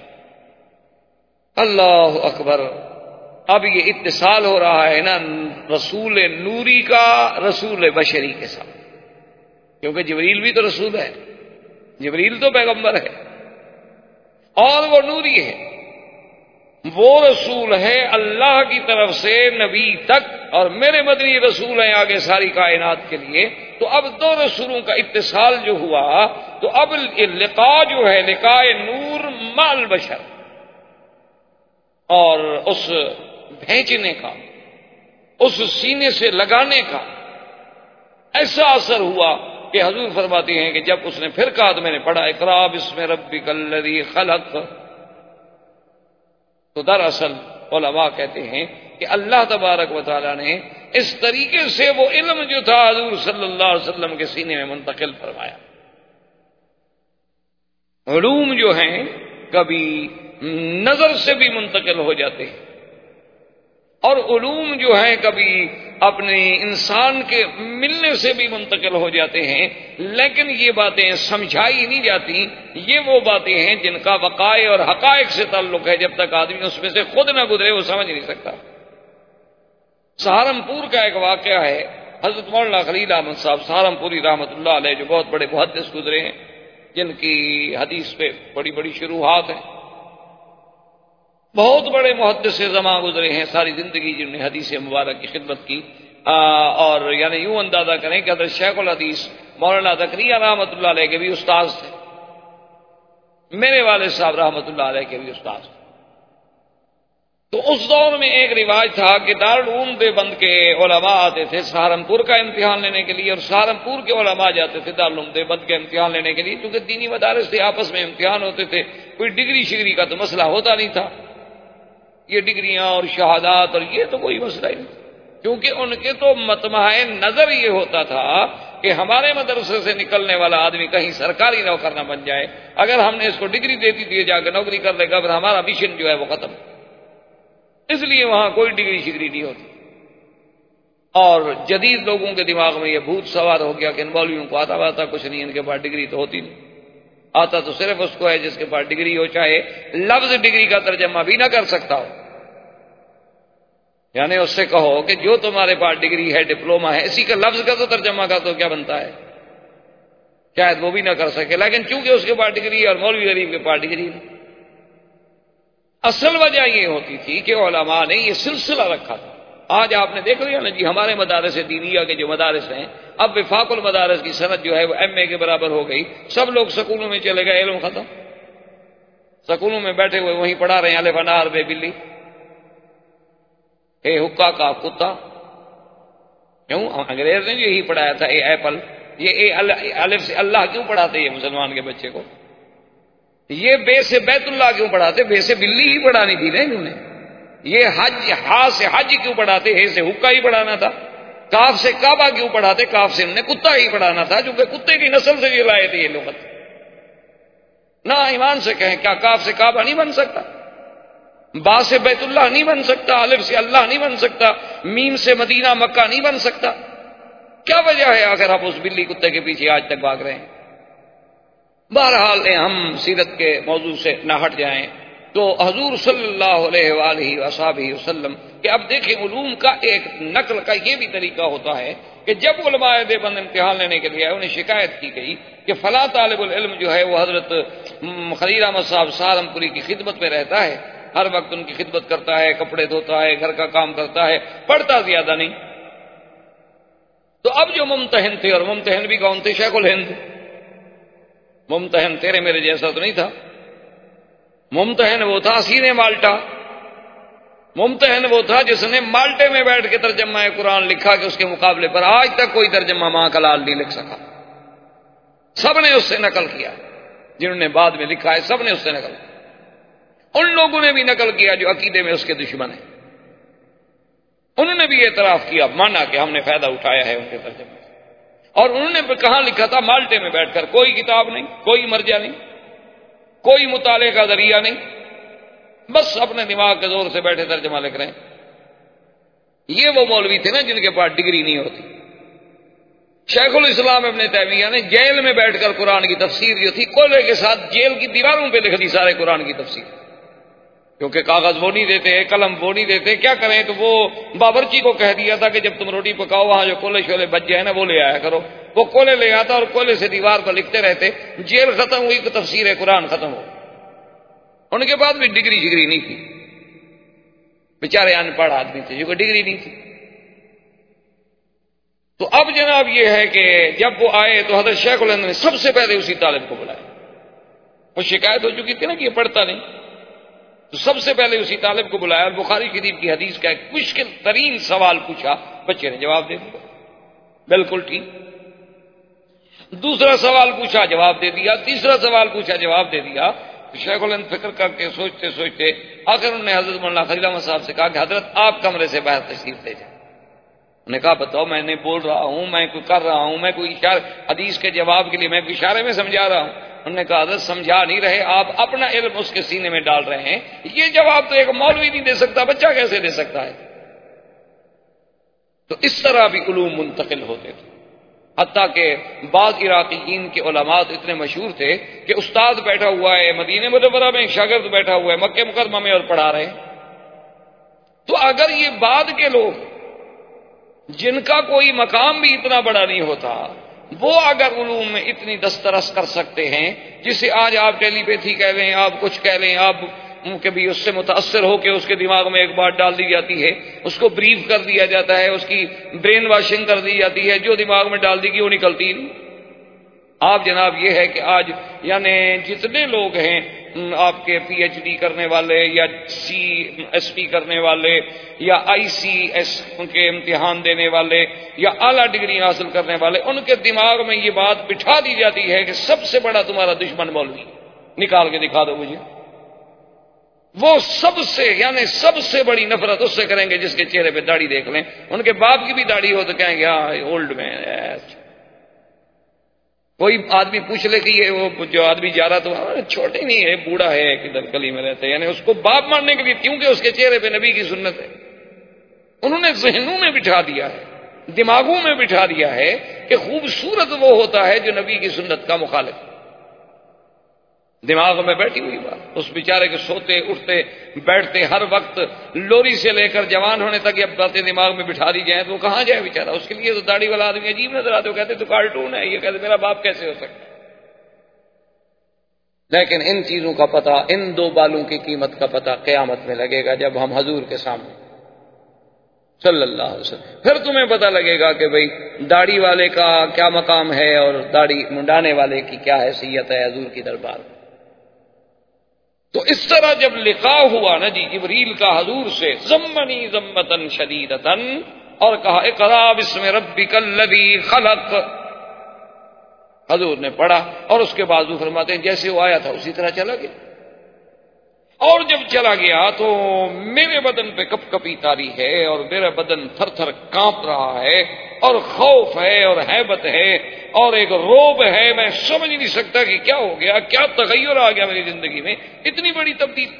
اللہ اکبر. اب یہ اتصال ہو رہا ہے نا رسول نوری کا رسول بشری کے ساتھ، کیونکہ جبریل بھی تو رسول ہے، جبریل تو پیغمبر ہے اور وہ نوری ہے. وہ رسول ہے اللہ کی طرف سے نبی تک، اور میرے مدنی رسول ہیں آگے ساری کائنات کے لیے. تو اب دو رسولوں کا اتصال جو ہوا، تو اب لقاء جو ہے لقاء نور مع البشر، اور اس بھیجنے کا، اس سینے سے لگانے کا ایسا اثر ہوا کہ حضور فرماتے ہیں کہ جب اس نے پھر کہا تو میں نے پڑھا اقرا بسم ربک الذی خلق. تو دراصل علماء کہتے ہیں کہ اللہ تبارک و تعالیٰ نے اس طریقے سے وہ علم جو تھا حضور صلی اللہ علیہ وسلم کے سینے میں منتقل فرمایا. علوم جو ہیں کبھی نظر سے بھی منتقل ہو جاتے ہیں، اور علوم جو ہیں کبھی اپنے انسان کے ملنے سے بھی منتقل ہو جاتے ہیں. لیکن یہ باتیں سمجھائی نہیں جاتی. یہ وہ باتیں ہیں جن کا وقائع اور حقائق سے تعلق ہے. جب تک آدمی اس میں سے خود نہ گزرے وہ سمجھ نہیں سکتا. سہارنپور کا ایک واقعہ ہے، حضرت مولانا خلیل احمد صاحب سہارنپوری رحمۃ اللہ علیہ، جو بہت بڑے محدث گزرے ہیں، جن کی حدیث پہ بڑی بڑی شروحات ہیں، بہت بڑے محدث زماں گزرے ہیں، ساری زندگی جنہوں نے حدیث مبارک کی خدمت کی. اور یعنی یوں اندازہ کریں کہ حضرت شیخ الحدیث مولانا زکریا رحمۃ اللہ علیہ کے بھی استاد تھے، میرے والد صاحب رحمۃ اللہ علیہ کے بھی استاد تھے. تو اس دور میں ایک رواج تھا کہ دارالعلوم دیوبند کے علماء آتے تھے سہارنپور کا امتحان لینے کے لیے، اور سہارنپور کے علماء جاتے تھے دارالعلوم دیوبند کے امتحان لینے کے لیے. کیونکہ دینی مدارس سے آپس میں امتحان ہوتے تھے، کوئی ڈگری شگری کا تو مسئلہ ہوتا نہیں تھا. یہ ڈگریاں اور شہادات اور یہ تو کوئی مسئلہ ہی نہیں، کیونکہ ان کے تو مطمع نظر یہ ہوتا تھا کہ ہمارے مدرسے سے نکلنے والا آدمی کہیں سرکاری نوکر نہ بن جائے. اگر ہم نے اس کو ڈگری دے دی جا کے نوکری کر لے گا، پھر ہمارا مشن جو ہے وہ ختم. اس لیے وہاں کوئی ڈگری شگری نہیں ہوتی. اور جدید لوگوں کے دماغ میں یہ بھوت سوار ہو گیا کہ ان مولویوں کو آتا کچھ نہیں، ان کے پاس ڈگری تو ہوتی نہیں. آتا تو صرف اس کو ہے جس کے پاس ڈگری ہو، چاہے لفظ ڈگری کا ترجمہ بھی نہ کر سکتا ہو. یعنی اس سے کہو کہ جو تمہارے پاس ڈگری ہے، ڈپلوما ہے، اسی کا لفظ کا تو ترجمہ کا تو کیا بنتا ہے، شاید وہ بھی نہ کر سکے. لیکن چونکہ اس کے پاس ڈگری ہے اور مولوی غریب کے پاس ڈگری نہیں. اصل وجہ یہ ہوتی تھی کہ علماء نے یہ سلسلہ رکھا تھا. آج آپ نے دیکھ لیا نا جی، ہمارے مدارس دینیہ کے جو مدارس ہیں، اب وفاق المدارس کی سند جو ہے وہ ایم اے کے برابر ہو گئی. سب لوگ سکولوں میں چلے گئے، علم ختم. سکولوں میں بیٹھے ہوئے وہیں پڑھا رہے ہیں الف انار بے بلی، اے حکا کا کتا. کیوں؟ انگریز نے یہی پڑھایا تھا، اے ایپل. یہ اے الف سے اللہ کیوں پڑھاتے یہ مسلمان کے بچے کو؟ یہ بے سے بیت اللہ کیوں پڑھاتے؟ بے سے بلی ہی پڑھانی تھی نا انہوں نے. یہ حج، ہا سے حج کیوں پڑھاتے؟ ہے سے حکا ہی پڑھانا تھا. کاف سے کعبہ کیوں پڑھاتے؟ کاف سے انہوں نے کتا ہی پڑھانا تھا، چونکہ کتے کی نسل سے یہ لائے تھے یہ لغت. نہ ایمان سے کہیں کیا کاف سے کعبہ نہیں بن سکتا؟ با سے بیت اللہ نہیں بن سکتا؟ الف سے اللہ نہیں بن سکتا؟ میم سے مدینہ مکہ نہیں بن سکتا؟ کیا وجہ ہے اگر آپ اس بلی کتے کے پیچھے آج تک بھاگ رہے ہیں؟ بہرحال ہم سیرت کے موضوع سے نہ ہٹ جائیں تو حضور صلی اللہ علیہ وآلہ وصحبہ وسلم کہ اب دیکھیں علوم کا ایک نقل کا یہ بھی طریقہ ہوتا ہے کہ جب علماء دیوبند امتحان لینے کے لیے انہیں شکایت کی گئی کہ فلاں طالب العلم جو ہے وہ حضرت خلیل احمد صاحب سہارنپوری کی خدمت میں رہتا ہے، ہر وقت ان کی خدمت کرتا ہے، کپڑے دھوتا ہے، گھر کا کام کرتا ہے، پڑھتا زیادہ نہیں. تو اب جو ممتحن تھے، اور ممتحن بھی کون تھے؟ شیخ الہند. ممتحن تیرے میرے جیسا تو نہیں تھا، ممتحن وہ تھا سینے مالٹا. ممتحن وہ تھا جس نے مالٹے میں بیٹھ کے ترجمہ قرآن لکھا کہ اس کے مقابلے پر آج تک کوئی ترجمہ ماں کا لال نہیں لکھ سکا. سب نے اس سے نقل کیا، جنہوں نے بعد میں لکھا ہے سب نے اس سے نقل کیا. ان لوگوں نے بھی نقل کیا جو عقیدے میں اس کے دشمن ہیں، انہوں نے بھی اعتراف کیا، مانا کہ ہم نے فائدہ اٹھایا ہے ان کے ترجمے سے. اور انہوں نے کہاں لکھا تھا؟ مالٹے میں بیٹھ کر، کوئی کتاب نہیں، کوئی مرجع نہیں، کوئی مطالعے کا ذریعہ نہیں، بس اپنے دماغ کے زور سے بیٹھے ترجمہ لکھ رہے ہیں. یہ وہ مولوی تھے نا جن کے پاس ڈگری نہیں ہوتی. شیخ الاسلام ابن تیمیہ نے جیل میں بیٹھ کر قرآن کی تفسیر جو تھی کولے کے ساتھ جیل کی دیواروں پہ لکھ دی سارے قرآن کی تفسیر، کیونکہ کاغذ وہ نہیں دیتے، قلم وہ نہیں دیتے. کیا کریں؟ تو وہ باورچی کو کہہ دیا تھا کہ جب تم روٹی پکاؤ وہاں جو کولے شولے بچ جائے نا وہ لے آیا کرو. وہ کولے لے آتا اور کولے سے دیوار پر لکھتے رہتے. جیل ختم ہوئی کہ تفسیر قرآن ختم ہو. ان کے بعد بھی ڈگری شگری نہیں تھی، بیچارے ان پڑھ آدمی تھے جو کہ ڈگری نہیں تھی. تو اب جناب یہ ہے کہ جب وہ آئے تو حضرت شیخ الہند نے سب سے پہلے اسی طالب کو بلایا. وہ شکایت ہو چکی تھی نا کہ یہ پڑھتا نہیں، تو سب سے پہلے اسی طالب کو بلایا اور بخاری شریف کی حدیث کا ایک مشکل ترین سوال پوچھا. بچے نے جواب دے دیا، بالکل ٹھیک. دوسرا سوال پوچھا، جواب دے دیا. تیسرا سوال پوچھا، جواب دے دیا. شیخ الہند فکر کر کے سوچتے سوچتے آخر انہوں نے حضرت مولانا خلیل احمد صاحب سے کہا کہ حضرت آپ کمرے سے باہر تشریف لے جائیں. انہوں نے کہا بتاؤ، میں نے بول رہا ہوں، میں کوئی کر رہا ہوں، میں کوئی اشارہ حدیث کے جواب کے لیے میں کوئی اشارے میں سمجھا رہا ہوں. انہوں نے کہا حضرت سمجھا نہیں رہے، آپ اپنا علم اس کے سینے میں ڈال رہے ہیں. یہ جواب تو ایک مولوی نہیں دے سکتا، بچہ کیسے دے سکتا ہے؟ تو اس طرح بھی علوم منتقل ہوتے تھے. حتیٰ کہ بعض عراقیین کے علماء اتنے مشہور تھے کہ استاد بیٹھا ہوا ہے مدینہ منورہ میں، شاگرد بیٹھا ہوا ہے مکہ مکرمہ میں اور پڑھا رہے ہیں. تو اگر یہ بعد کے لوگ جن کا کوئی مقام بھی اتنا بڑا نہیں ہوتا، وہ اگر علوم میں اتنی دسترس کر سکتے ہیں، جسے آج آپ ٹیلی پیتھی کہہ لیں، آپ کچھ کہہ لیں، آپ کبھی اس سے متاثر ہو کے اس کے دماغ میں ایک بات ڈال دی جاتی ہے، اس کو بریف کر دیا جاتا ہے، اس کی برین واشنگ کر دی جاتی ہے، جو دماغ میں ڈال دی گئی وہ نکلتی نہیں. آپ جناب یہ ہے کہ آج یعنی جتنے لوگ ہیں آپ کے پی ایچ ڈی کرنے والے یا سی ایس پی کرنے والے یا آئی سی ایس کے امتحان دینے والے یا اعلیٰ ڈگری حاصل کرنے والے، ان کے دماغ میں یہ بات بٹھا دی جاتی ہے کہ سب سے بڑا تمہارا دشمن مولوی. نکال کے دکھا دو مجھے. وہ سب سے یعنی سب سے بڑی نفرت اس سے کریں گے جس کے چہرے پہ داڑھی دیکھ لیں. ان کے باپ کی بھی داڑھی ہو تو کہیں گے ہاں اولڈ مین. کوئی آدمی پوچھ لے کہ یہ وہ جو آدمی جا رہا تو چھوٹے نہیں ہے، بوڑھا ہے، کدھر گلی میں رہتے، یعنی اس کو باپ ماننے کے لیے، کیونکہ اس کے چہرے پہ نبی کی سنت ہے. انہوں نے ذہنوں میں بٹھا دیا ہے، دماغوں میں بٹھا دیا ہے کہ خوبصورت وہ ہوتا ہے جو نبی کی سنت کا مخالف. دماغ میں بیٹھی ہوئی بات. اس بیچارے کے سوتے اٹھتے بیٹھتے ہر وقت لوری سے لے کر جوان ہونے تک یہ باتیں دماغ میں بٹھا دی جائیں تو وہ کہاں جائے بیچارہ. اس کے لیے تو داڑھی والا آدمی عجیب نظر آتے، وہ کہتے تو کارٹون ہے، یہ کہتے میرا باپ کیسے ہو سکتا. لیکن ان چیزوں کا پتہ، ان دو بالوں کی قیمت کا پتہ قیامت میں لگے گا جب ہم حضور کے سامنے صلی اللہ علیہ وسلم. پھر تمہیں پتہ لگے گا کہ بھئی داڑھی والے کا کیا مقام ہے اور داڑھی منڈانے والے کی کیا حیثیت ہے حضور کی دربار میں. تو اس طرح جب لقاء ہوا نا جی جبریل کا حضور سے، ضمنی ضمۃ شدیدۃ، اور کہا اقرأ بسم ربک الذی خلق. حضور نے پڑھا اور اس کے بعد حضور فرماتے ہیں جیسے وہ آیا تھا اسی طرح چلا گیا، اور جب چلا گیا تو میرے بدن پہ کپ کپی تاری ہے اور میرا بدن تھر تھر کانپ رہا ہے اور خوف ہے اور ہیبت ہے اور ایک روب ہے، میں سمجھ نہیں سکتا کہ کیا ہو گیا، کیا تغیر آ گیا میری زندگی میں، اتنی بڑی تبدیلی۔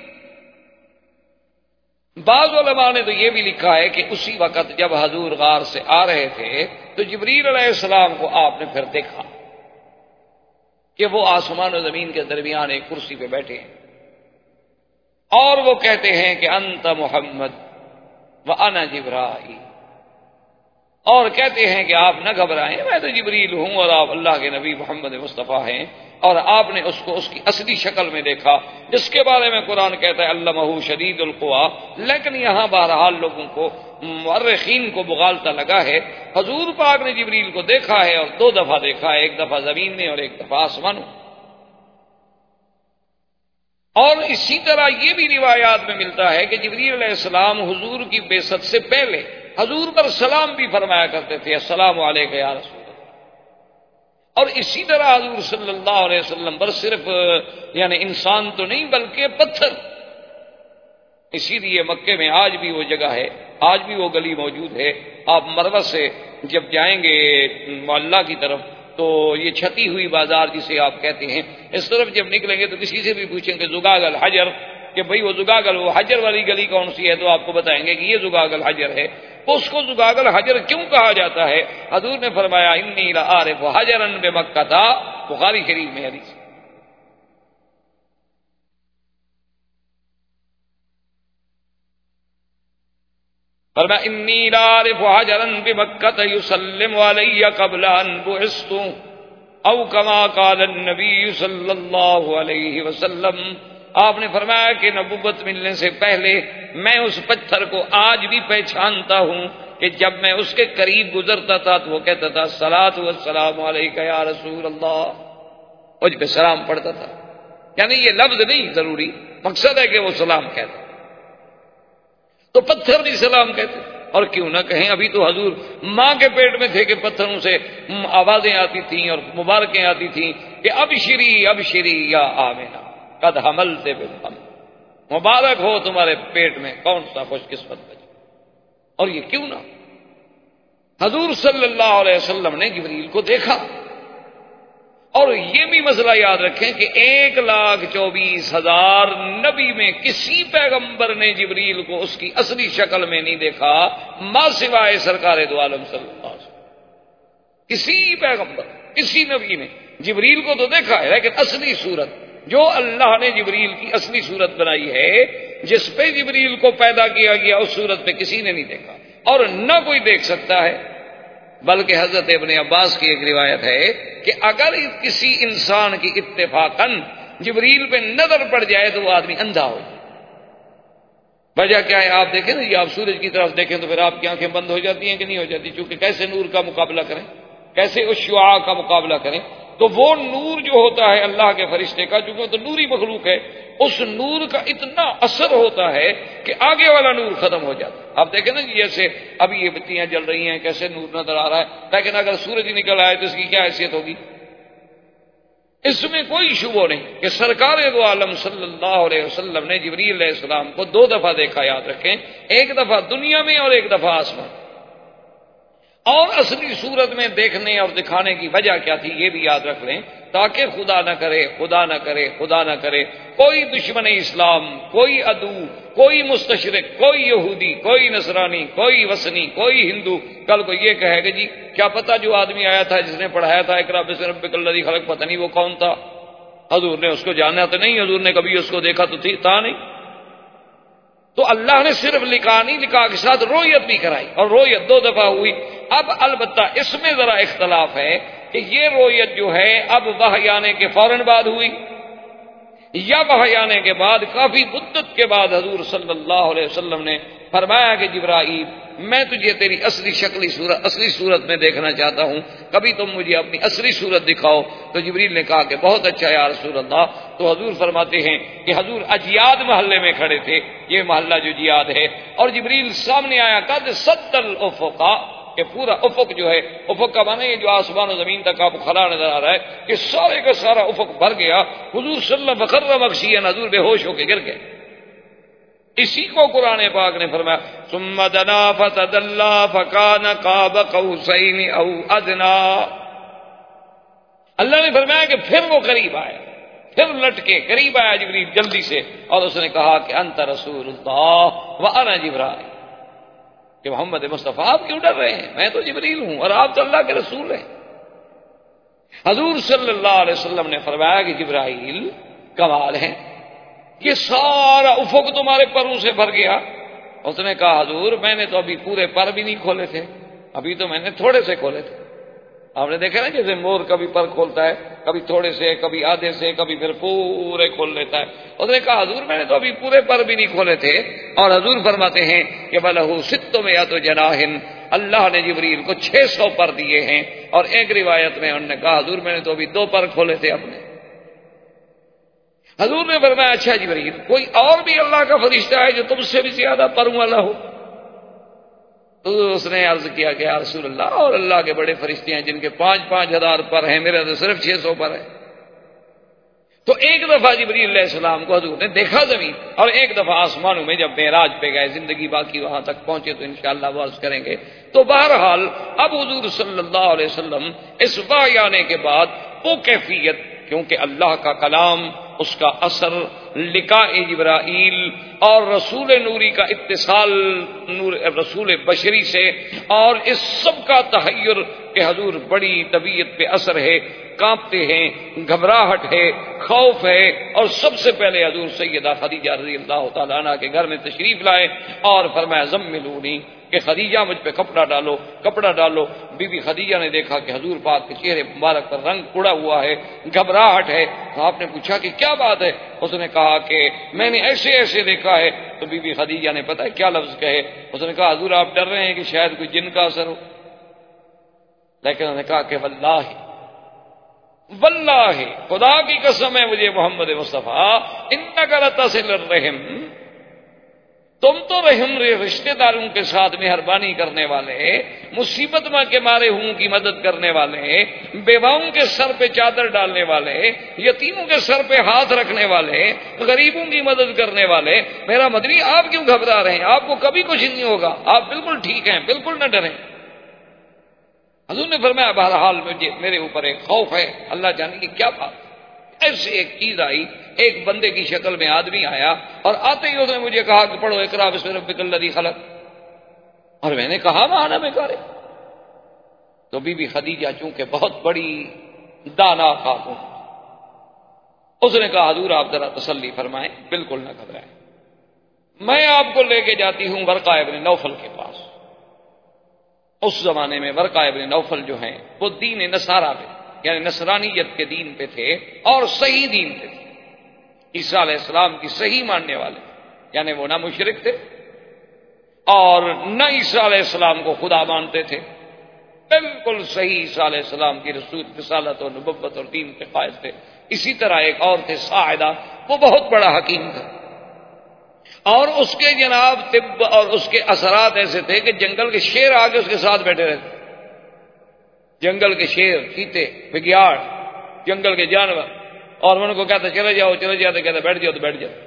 بعض علماء نے تو یہ بھی لکھا ہے کہ اسی وقت جب حضور غار سے آ رہے تھے تو جبریل علیہ السلام کو آپ نے پھر دیکھا کہ وہ آسمان و زمین کے درمیان ایک کرسی پہ بیٹھے ہیں اور وہ کہتے ہیں کہ انت محمد وانا جبرائیل، اور کہتے ہیں کہ آپ نہ گھبرائیں، میں تو جبریل ہوں اور آپ اللہ کے نبی محمد مصطفیٰ ہیں، اور آپ نے اس کو اس کی اصلی شکل میں دیکھا جس کے بارے میں قرآن کہتا ہے علمہ شدید القویٰ۔ لیکن یہاں بہرحال لوگوں کو مورخین کو مغالطہ لگا ہے، حضور پاک نے جبریل کو دیکھا ہے اور دو دفعہ دیکھا ہے، ایک دفعہ زمین میں اور ایک دفعہ آسمان میں۔ اور اسی طرح یہ بھی روایات میں ملتا ہے کہ جبریل علیہ السلام حضور کی بعثت سے پہلے حضور پر سلام بھی فرمایا کرتے تھے، السلام علیک یا رسول اللہ۔ اور اسی طرح حضور صلی اللہ علیہ وسلم پر صرف یعنی انسان تو نہیں بلکہ پتھر، اسی لیے مکے میں آج بھی وہ جگہ ہے، آج بھی وہ گلی موجود ہے۔ آپ مروہ سے جب جائیں گے معلیٰ کی طرف تو یہ چھتی ہوئی بازار جسے آپ کہتے ہیں، اس طرف جب نکلیں گے تو کسی سے بھی پوچھیں کہ زگاگ الحجر، کہ بھئی وہ زگاگ وہ حجر والی گلی کون سی ہے، تو آپ کو بتائیں گے کہ یہ زگاگ الحجر ہے۔ اس کو زگاگ الحجر کیوں کہا جاتا ہے؟ حضور نے فرمایا انی لعارف حجرا بمکہ تھا، بخاری شریف میں حدیث۔ فرمایا انی لعارف حجرا بمکہ یسلم علی قبل ان بعثت او کما قال النبی صلی اللہ علیہ وسلم۔ آپ نے فرمایا کہ نبوت ملنے سے پہلے میں اس پتھر کو آج بھی پہچانتا ہوں کہ جب میں اس کے قریب گزرتا تھا تو وہ کہتا تھا الصلاۃ والسلام علیک یا رسول اللہ، مجھ پہ سلام پڑھتا تھا۔ یعنی یہ لفظ نہیں ضروری، مقصد ہے کہ وہ سلام کہتا، تو پتھر بھی سلام کہتے، اور کیوں نہ کہیں، ابھی تو حضور ماں کے پیٹ میں تھے کہ پتھروں سے آوازیں آتی تھیں اور مبارکیں آتی تھیں کہ ابشری ابشری یا آمنہ قد حملت بالحمل، مبارک ہو تمہارے پیٹ میں کون سا خوش قسمت بچہ۔ اور یہ کیوں نہ، حضور صلی اللہ علیہ وسلم نے جبریل کو دیکھا۔ اور یہ بھی مسئلہ یاد رکھیں کہ 1,24,000 نبی میں کسی پیغمبر نے جبریل کو اس کی اصلی شکل میں نہیں دیکھا ما سوائے سرکار دو عالم صلی اللہ علیہ وسلم۔ کسی پیغمبر، کسی نبی نے جبریل کو تو دیکھا ہے، لیکن اصلی صورت جو اللہ نے جبریل کی اصلی صورت بنائی ہے، جس پہ جبریل کو پیدا کیا گیا، اس صورت پہ کسی نے نہیں دیکھا اور نہ کوئی دیکھ سکتا ہے۔ بلکہ حضرت ابن عباس کی ایک روایت ہے کہ اگر کسی انسان کی اتفاقاً جبریل پہ نظر پڑ جائے تو وہ آدمی اندھا ہو جائے۔ وجہ کیا ہے؟ آپ دیکھیں نا، یہ آپ سورج کی طرف دیکھیں تو پھر آپ کی آنکھیں بند ہو جاتی ہیں کہ نہیں ہو جاتی؟ چونکہ کیسے نور کا مقابلہ کریں، کیسے اس شعاع کا مقابلہ کریں؟ تو وہ نور جو ہوتا ہے اللہ کے فرشتے کا، چونکہ تو نوری مخلوق ہے، اس نور کا اتنا اثر ہوتا ہے کہ آگے والا نور ختم ہو جاتا ہے۔ آپ دیکھیں نا جیسے ابھی یہ بتیاں جل رہی ہیں، کیسے نور نظر آ رہا ہے، لیکن اگر سورج نکل آئے تو اس کی کیا حیثیت ہوگی؟ اس میں کوئی شبہ نہیں کہ سرکار دو عالم صلی اللہ علیہ وسلم نے جبریل علیہ السلام کو 2 دفعہ دیکھا، یاد رکھیں، ایک دفعہ دنیا میں اور ایک دفعہ آسمان۔ اور اصلی صورت میں دیکھنے اور دکھانے کی وجہ کیا تھی یہ بھی یاد رکھ لیں، تاکہ خدا نہ کرے خدا نہ کرے خدا نہ کرے کوئی دشمن اسلام، کوئی عدو، کوئی مستشرق، کوئی یہودی، کوئی نصرانی، کوئی وثنی، کوئی ہندو کل کو یہ کہے کہ جی کیا پتا جو آدمی آیا تھا جس نے پڑھایا تھا اقرا بسم ربک الذی خلق، پتہ نہیں وہ کون تھا، حضور نے اس کو جانا تو نہیں، حضور نے کبھی اس کو دیکھا تو تھا نہیں۔ تو اللہ نے صرف لکھا نہیں، لکھا کے ساتھ رویت بھی کرائی، اور رویت 2 دفعہ ہوئی۔ اب البتہ اس میں ذرا اختلاف ہے کہ یہ رویت جو ہے اب وحی آنے کے فوراً بعد ہوئی یا وحی آنے کے بعد کافی مدت کے بعد حضور صلی اللہ علیہ وسلم نے فرمایا کہ جبرائیل میں تجھے تیری اصلی صورت میں دیکھنا چاہتا ہوں، کبھی تم مجھے اپنی اصلی صورت دکھاؤ۔ تو جبریل نے کہا کہ بہت اچھا یا رسول اللہ۔ تو حضور فرماتے ہیں کہ حضور اجیاد محلے میں کھڑے تھے، یہ محلہ جو جیاد ہے، اور جبریل سامنے آیا، قد سد الافق، کہ پورا افق جو ہے، افق کا معنی یہ جو آسمان و زمین تک آپ کو خلا نظر آ رہا ہے کہ سارے کا سارا افق بھر گیا. حضور صلی اللہ علیہ وسلم مغشیا، حضور بے ہوش ہو کے گر گئے. اسی کو قرآن پاک نے فرمایا ثم دنا فتدلى فكان قاب قوسين او ادنى. اللہ نے فرمایا کہ پھر وہ قریب آیا، پھر لٹکے قریب آیا جبریل جلدی سے، اور اس نے کہا کہ انت رسول اللہ وانا جبرائیل، کہ محمد مصطفیٰ آپ کیوں ڈر رہے ہیں، میں تو جبریل ہوں اور آپ تو اللہ کے رسول ہیں. حضور صلی اللہ علیہ وسلم نے فرمایا کہ جبرائیل کمال ہے، یہ سارا افق تمہارے پروں سے بھر گیا. اس نے کہا حضور میں نے تو ابھی پورے پر بھی نہیں کھولے تھے، ابھی تو میں نے تھوڑے سے کھولے تھے. آپ نے دیکھا نا جیسے مور کبھی پر کھولتا ہے، کبھی تھوڑے سے، کبھی آدھے سے، کبھی پھر پورے کھول لیتا ہے. اس نے کہا حضور میں نے تو ابھی پورے پر بھی نہیں کھولے تھے. اور حضور فرماتے ہیں کہ بلہ ستوں میں یا تو جناحن، اللہ نے جبریل کو 600 پر دیے ہیں. اور ایک روایت میں انہوں نے کہا حضور میں نے تو ابھی 2 پر کھولے تھے اپنے. حضور نے فرمایا اچھا جبریل کوئی اور بھی اللہ کا فرشتہ ہے جو تم سے بھی زیادہ پروں والا ہو؟ تو اس نے عرض کیا کہ یا رسول اللہ اور اللہ کے بڑے فرشتے ہیں جن کے 5,000 ہزار پر ہیں، میرا تو صرف 600 پر ہے. تو ایک دفعہ جبریل علیہ السلام کو حضور نے دیکھا زمین، اور ایک دفعہ آسمانوں میں جب معراج پہ گئے، زندگی باقی وہاں تک پہنچے تو انشاءاللہ وہ عرض کریں گے. تو بہرحال اب حضور صلی اللہ علیہ وسلم اس وحی آنے کے بعد وہ کیفیت، کیونکہ اللہ کا کلام، اس کا اثر، لقاء جبرائیل اور رسول نوری کا اتصال نور رسول بشری سے، اور اس سب کا تحیر کہ حضور بڑی طبیعت پہ اثر ہے، کانپتے ہیں، گھبراہٹ ہے، خوف ہے. اور سب سے پہلے حضور سیدہ خدیجہ رضی اللہ تعالیٰ عنہ کے گھر میں تشریف لائے اور فرمایا زملونی، کہ خدیجہ مجھ پہ کپڑا ڈالو، کپڑا ڈالو. بی بی خدیجہ نے دیکھا کہ حضور پاک کے چہرے مبارک پر رنگ اڑا ہوا ہے، گھبراہٹ ہے. تو آپ نے پوچھا کہ کیا بات ہے؟ اس نے کہا کہ میں نے ایسے ایسے دیکھا ہے. تو بی بی خدیجہ نے پتہ ہے کیا لفظ کہے؟ اس نے کہا حضور آپ ڈر رہے ہیں کہ شاید کوئی جن کا اثر ہو. لیکن انہوں نے کہا کہ واللہ واللہ خدا کی قسم ہے مجھے محمد مصطفیٰ انک لتصل الرحم، تم تو رحم رشتے داروں کے ساتھ مہربانی کرنے والے، مصیبت میں کے مارے ہوں کی مدد کرنے والے، بیواؤں کے سر پہ چادر ڈالنے والے، یتیموں کے سر پہ ہاتھ رکھنے والے، غریبوں کی مدد کرنے والے. میرا مدنی آپ کیوں گھبرا رہے ہیں؟ آپ کو کبھی کچھ نہیں ہوگا، آپ بالکل ٹھیک ہیں، بالکل نہ ڈریں. حضور نے فرمایا بہرحال میرے اوپر ایک خوف ہے، اللہ جانے کی کیا بات. ایسے ایک چیز آئی، ایک بندے کی شکل میں آدمی آیا، اور آتے ہی اس نے مجھے کہا کہ پڑھو اقرا بسم ربک الذی خلق. اور میں نے کہا مانا میں کرے. تو بی بی خدیجہ چونکہ بہت بڑی دانا خاتون، اس نے کہا حضور آپ ذرا تسلی فرمائیں، بالکل نہ گھبرائیں، میں آپ کو لے کے جاتی ہوں ورقہ ابن نوفل کے پاس. اس زمانے میں ورقہ ابن نوفل جو ہیں وہ دین نصارہ پہ، یعنی نصرانیت کے دین پہ تھے، اور صحیح دین پہ تھے، عیسیٰ علیہ السلام کی صحیح ماننے والے. یعنی وہ نہ مشرک تھے اور نہ عیسیٰ علیہ السلام کو خدا مانتے تھے، بالکل صحیح عیسیٰ علیہ السلام کی رسالت اور نبوت اور دین پہ قائل تھے. اسی طرح ایک اور تھے ساعدہ، وہ بہت بڑا حکیم تھا، اور اس کے جناب طب اور اس کے اثرات ایسے تھے کہ جنگل کے شیر آگے اس کے ساتھ بیٹھے رہتے. جنگل کے شیر، چیتے، بگیاڑ، جنگل کے جانور، اور ان کو کہتا چلے جاؤ چلے جاتے، کہتے بیٹھ جاؤ تو بیٹھ جاؤ.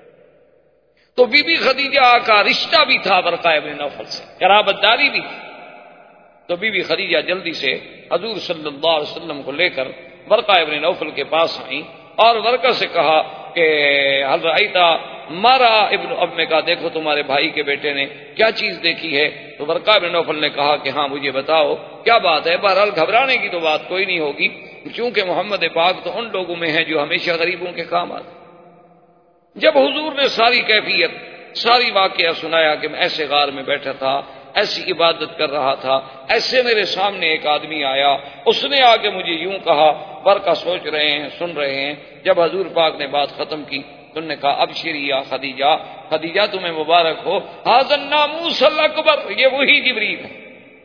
تو بی بی خدیجہ کا رشتہ بھی تھا ورقہ ابن نوفل سے، قرابت داری بھی تھی. تو بی بی خدیجہ جلدی سے حضور صلی اللہ علیہ وسلم کو لے کر ورقہ ابن نوفل کے پاس آئیں، اور ورقہ سے کہا کہ حل رأیتا مارا ابن ابن کا، دیکھو تمہارے بھائی کے بیٹے نے کیا چیز دیکھی ہے. تو ورقہ ابن نوفل نے کہا کہ ہاں مجھے بتاؤ کیا بات ہے. بہرحال گھبرانے کی تو بات کوئی نہیں ہوگی، چونکہ محمد پاک تو ان لوگوں میں ہیں جو ہمیشہ غریبوں کے کام آتے. جب حضور نے ساری کیفیت، ساری واقعہ سنایا کہ میں ایسے غار میں بیٹھا تھا، ایسی عبادت کر رہا تھا، ایسے میرے سامنے ایک آدمی آیا، اس نے آ کے مجھے یوں کہا. ورقہ سوچ رہے ہیں، سن رہے ہیں. جب حضور پاک نے بات ختم کی تو انہوں نے کہا ابشری یا خدیجہ، خدیجہ تمہیں مبارک ہو، ھذا الناموس الاکبر، یہ وہی جبریل ہے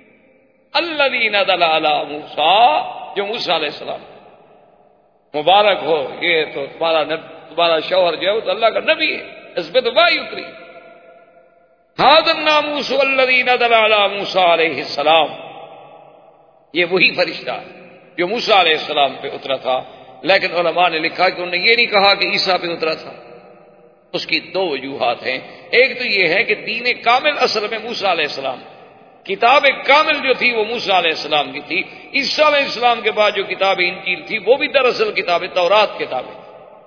الذی نزل علی موسیٰ، جو موسیٰ علیہ السلام. مبارک ہو، یہ تو تمہارا شوہر جو ہے وہ تو اللہ کا نبی ہے، اس پہ تو وحی اتری. ھذا الناموس الذی نزل علی موسیٰ علیہ السلام، یہ وہی فرشتہ جو موسیٰ علیہ السلام پہ اترا تھا. لیکن علماء نے لکھا کہ انہوں نے یہ نہیں کہا کہ عیسیٰ پہ اترا تھا. اس کی دو وجوہات ہیں. ایک تو یہ ہے کہ دین کامل اصل میں موسیٰ علیہ السلام، کتاب کامل جو تھی وہ موسیٰ علیہ السلام کی تھی. عیسیٰ علیہ السلام کے بعد جو کتاب انجیل تھی وہ بھی دراصل کتاب تورات کتاب ہے.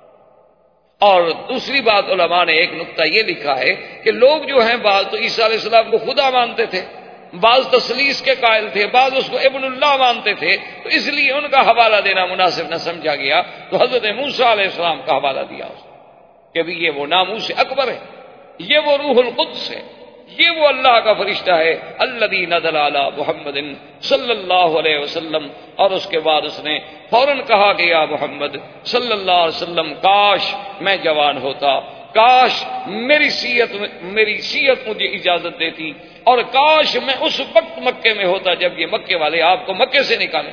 اور دوسری بات علماء نے ایک نقطہ یہ لکھا ہے کہ لوگ جو ہیں بعض تو عیسیٰ علیہ السلام کو خدا مانتے تھے، بعض تثلیث کے قائل تھے، بعض اس کو ابن اللہ مانتے تھے، تو اس لیے ان کا حوالہ دینا مناسب نہ سمجھا گیا، تو حضرت موسیٰ علیہ السلام کا حوالہ دیا اس کہ بھی یہ وہ ناموس اکبر ہے، یہ وہ روح القدس ہے، یہ وہ اللہ کا فرشتہ ہے الذی نزل علی محمد صلی اللہ علیہ وسلم. اور اس کے بعد اس نے فوراً کہا کہ یا محمد صلی اللہ علیہ وسلم، کاش میں جوان ہوتا، کاش میری صحت مجھے اجازت دیتی، اور کاش میں اس وقت مکے میں ہوتا جب یہ مکے والے آپ کو مکے سے نکالیں.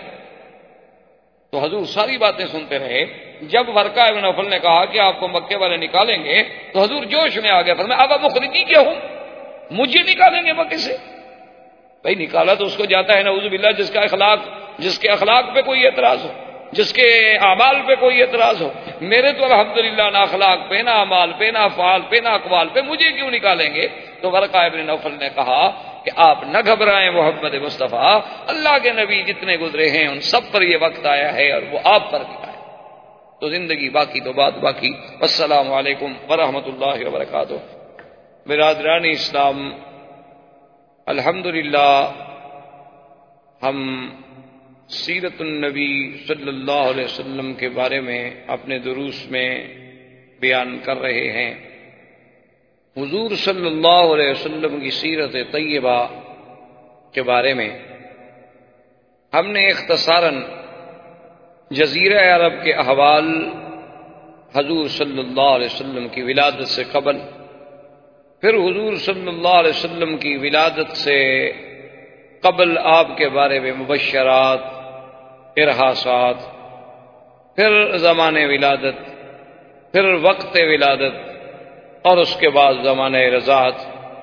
تو حضور ساری باتیں سنتے رہے. جب ورقہ ابن نوفل نے کہا کہ آپ کو مکے والے نکالیں گے تو حضور جوش میں آ گیا، فرمایا اب مخرجی کیا ہوں، مجھے نکالیں گے مکے سے؟ بھائی نکالا تو اس کو جاتا ہے نعوذ باللہ جس کے اخلاق پہ کوئی اعتراض ہو، جس کے اعمال پہ کوئی اعتراض ہو. میرے تو الحمدللہ نہ اخلاق پہ، نہ اعمال پہ، نہ افعال پہ، نہ اقوال پہ، مجھے کیوں نکالیں گے؟ تو ورقہ ابن نوفل نے کہا کہ آپ نہ گھبرائیں محمد مصطفیٰ، اللہ کے نبی جتنے گزرے ہیں ان سب پر یہ وقت آیا ہے اور وہ آپ پر بھی آیا. تو زندگی باقی تو بات باقی. السلام علیکم ورحمۃ اللہ وبرکاتہ. برادران اسلام، الحمدللہ ہم سیرت النبی صلی اللہ علیہ وسلم کے بارے میں اپنے دروس میں بیان کر رہے ہیں. حضور صلی اللہ علیہ وسلم کی سیرت طیبہ کے بارے میں ہم نے اختصاراً جزیرہ عرب کے احوال، حضور صلی اللہ علیہ وسلم کی ولادت سے قبل، پھر حضور صلی اللہ علیہ وسلم کی ولادت سے قبل آپ کے بارے میں مبشرات، ارہاسات، پھر زمانے ولادت، پھر وقت ولادت، اور اس کے بعد زمانہ رضاعت،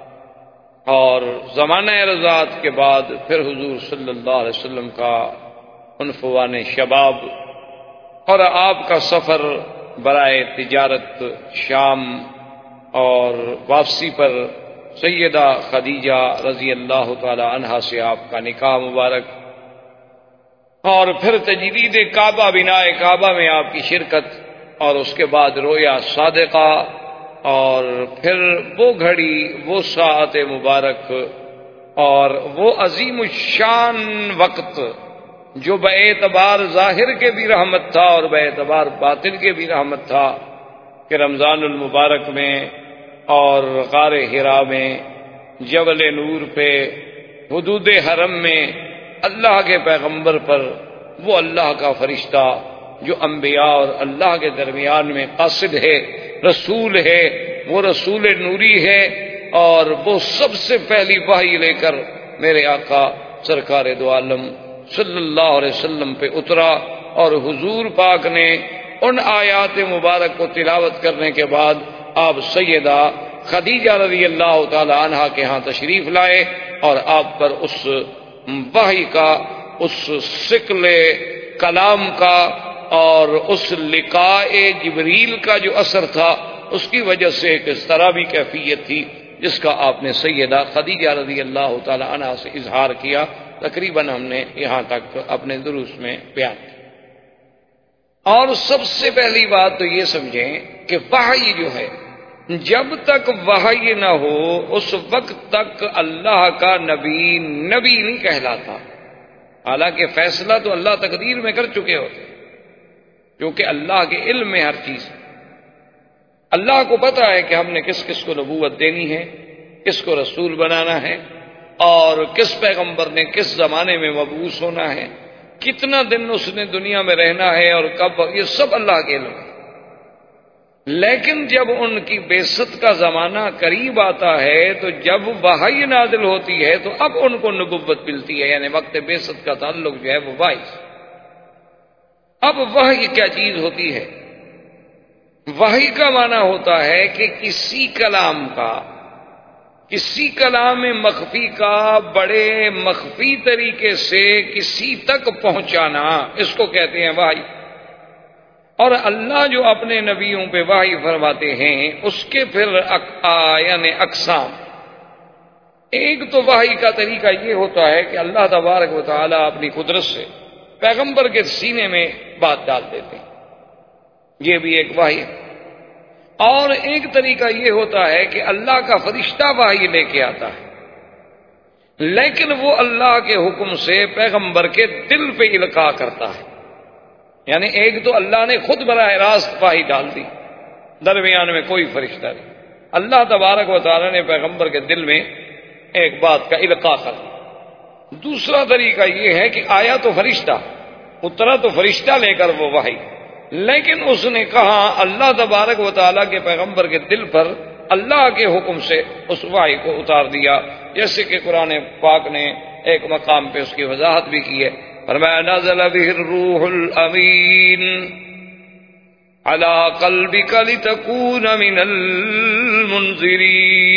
اور زمانہ رضاعت کے بعد پھر حضور صلی اللہ علیہ وسلم کا عنفوان شباب اور آپ کا سفر برائے تجارت شام، اور واپسی پر سیدہ خدیجہ رضی اللہ تعالی عنہا سے آپ کا نکاح مبارک، اور پھر تجدید کعبہ، بناء کعبہ میں آپ کی شرکت، اور اس کے بعد رویا صادقہ، اور پھر وہ گھڑی، وہ ساعت مبارک، اور وہ عظیم الشان وقت جو باعتبار ظاہر کے بھی رحمت تھا اور باعتبار باطن کے بھی رحمت تھا، کہ رمضان المبارک میں اور غار حرا میں، جبل نور پہ، حدود حرم میں، اللہ کے پیغمبر پر وہ اللہ کا فرشتہ جو انبیاء اور اللہ کے درمیان میں قاصد ہے، رسول ہے، وہ رسول نوری ہے، اور وہ سب سے پہلی وحی لے کر میرے آقا سرکار دو عالم صلی اللہ علیہ وسلم پہ اترا. اور حضور پاک نے ان آیات مبارک کو تلاوت کرنے کے بعد آپ سیدہ خدیجہ رضی اللہ تعالی عنہا کے ہاں تشریف لائے، اور آپ پر اس وحی کا، اس ثقل کلام کا اور اس لقاء جبریل کا جو اثر تھا، اس کی وجہ سے ایک اس طرح بھی کیفیت تھی جس کا آپ نے سیدہ خدیجہ رضی اللہ تعالی عنہا سے اظہار کیا. تقریباً ہم نے یہاں تک اپنے دروس میں بیان کیا. اور سب سے پہلی بات تو یہ سمجھیں کہ وحی جو ہے، جب تک وحی نہ ہو اس وقت تک اللہ کا نبی نہیں کہلاتا. حالانکہ فیصلہ تو اللہ تقدیر میں کر چکے ہوتے، کیونکہ اللہ کے علم میں ہر چیز. اللہ کو پتا ہے کہ ہم نے کس کس کو نبوت دینی ہے، کس کو رسول بنانا ہے، اور کس پیغمبر نے کس زمانے میں مبعوث ہونا ہے، کتنا دن اس نے دنیا میں رہنا ہے اور کب، یہ سب اللہ کے علم ہے. لیکن جب ان کی بعثت کا زمانہ قریب آتا ہے، تو جب وحی نازل ہوتی ہے تو اب ان کو نبوت ملتی ہے، یعنی وقت بعثت کا تعلق جو ہے وہ وحی. اب وحی کیا چیز ہوتی ہے؟ وحی کا معنی ہوتا ہے کہ کسی کلام کا کسی کلام مخفی کا بڑے مخفی طریقے سے کسی تک پہنچانا، اس کو کہتے ہیں وحی۔ اور اللہ جو اپنے نبیوں پہ وحی فرماتے ہیں اس کے پھر یعنی اقسام۔ ایک تو وحی کا طریقہ یہ ہوتا ہے کہ اللہ تبارک و تعالی اپنی قدرت سے پیغمبر کے سینے میں بات ڈال دیتے ہیں، یہ بھی ایک وحی ہے۔ اور ایک طریقہ یہ ہوتا ہے کہ اللہ کا فرشتہ وحی لے کے آتا ہے، لیکن وہ اللہ کے حکم سے پیغمبر کے دل پہ القاء کرتا ہے۔ یعنی ایک تو اللہ نے خود براہ راست وحی ڈال دی، درمیان میں کوئی فرشتہ نہیں، اللہ تبارک و تعالی نے پیغمبر کے دل میں ایک بات کا القاء کر دیا۔ دوسرا طریقہ یہ ہے کہ آیا تو فرشتہ، اترا تو فرشتہ لے کر وہ وحی، لیکن اس نے کہا اللہ تبارک و تعالیٰ کے پیغمبر کے دل پر اللہ کے حکم سے اس وحی کو اتار دیا، جیسے کہ قرآن پاک نے ایک مقام پہ اس کی وضاحت بھی کی ہے، فرمایا نزل به الروح الامین علی قلبک لتکون من المنذرین،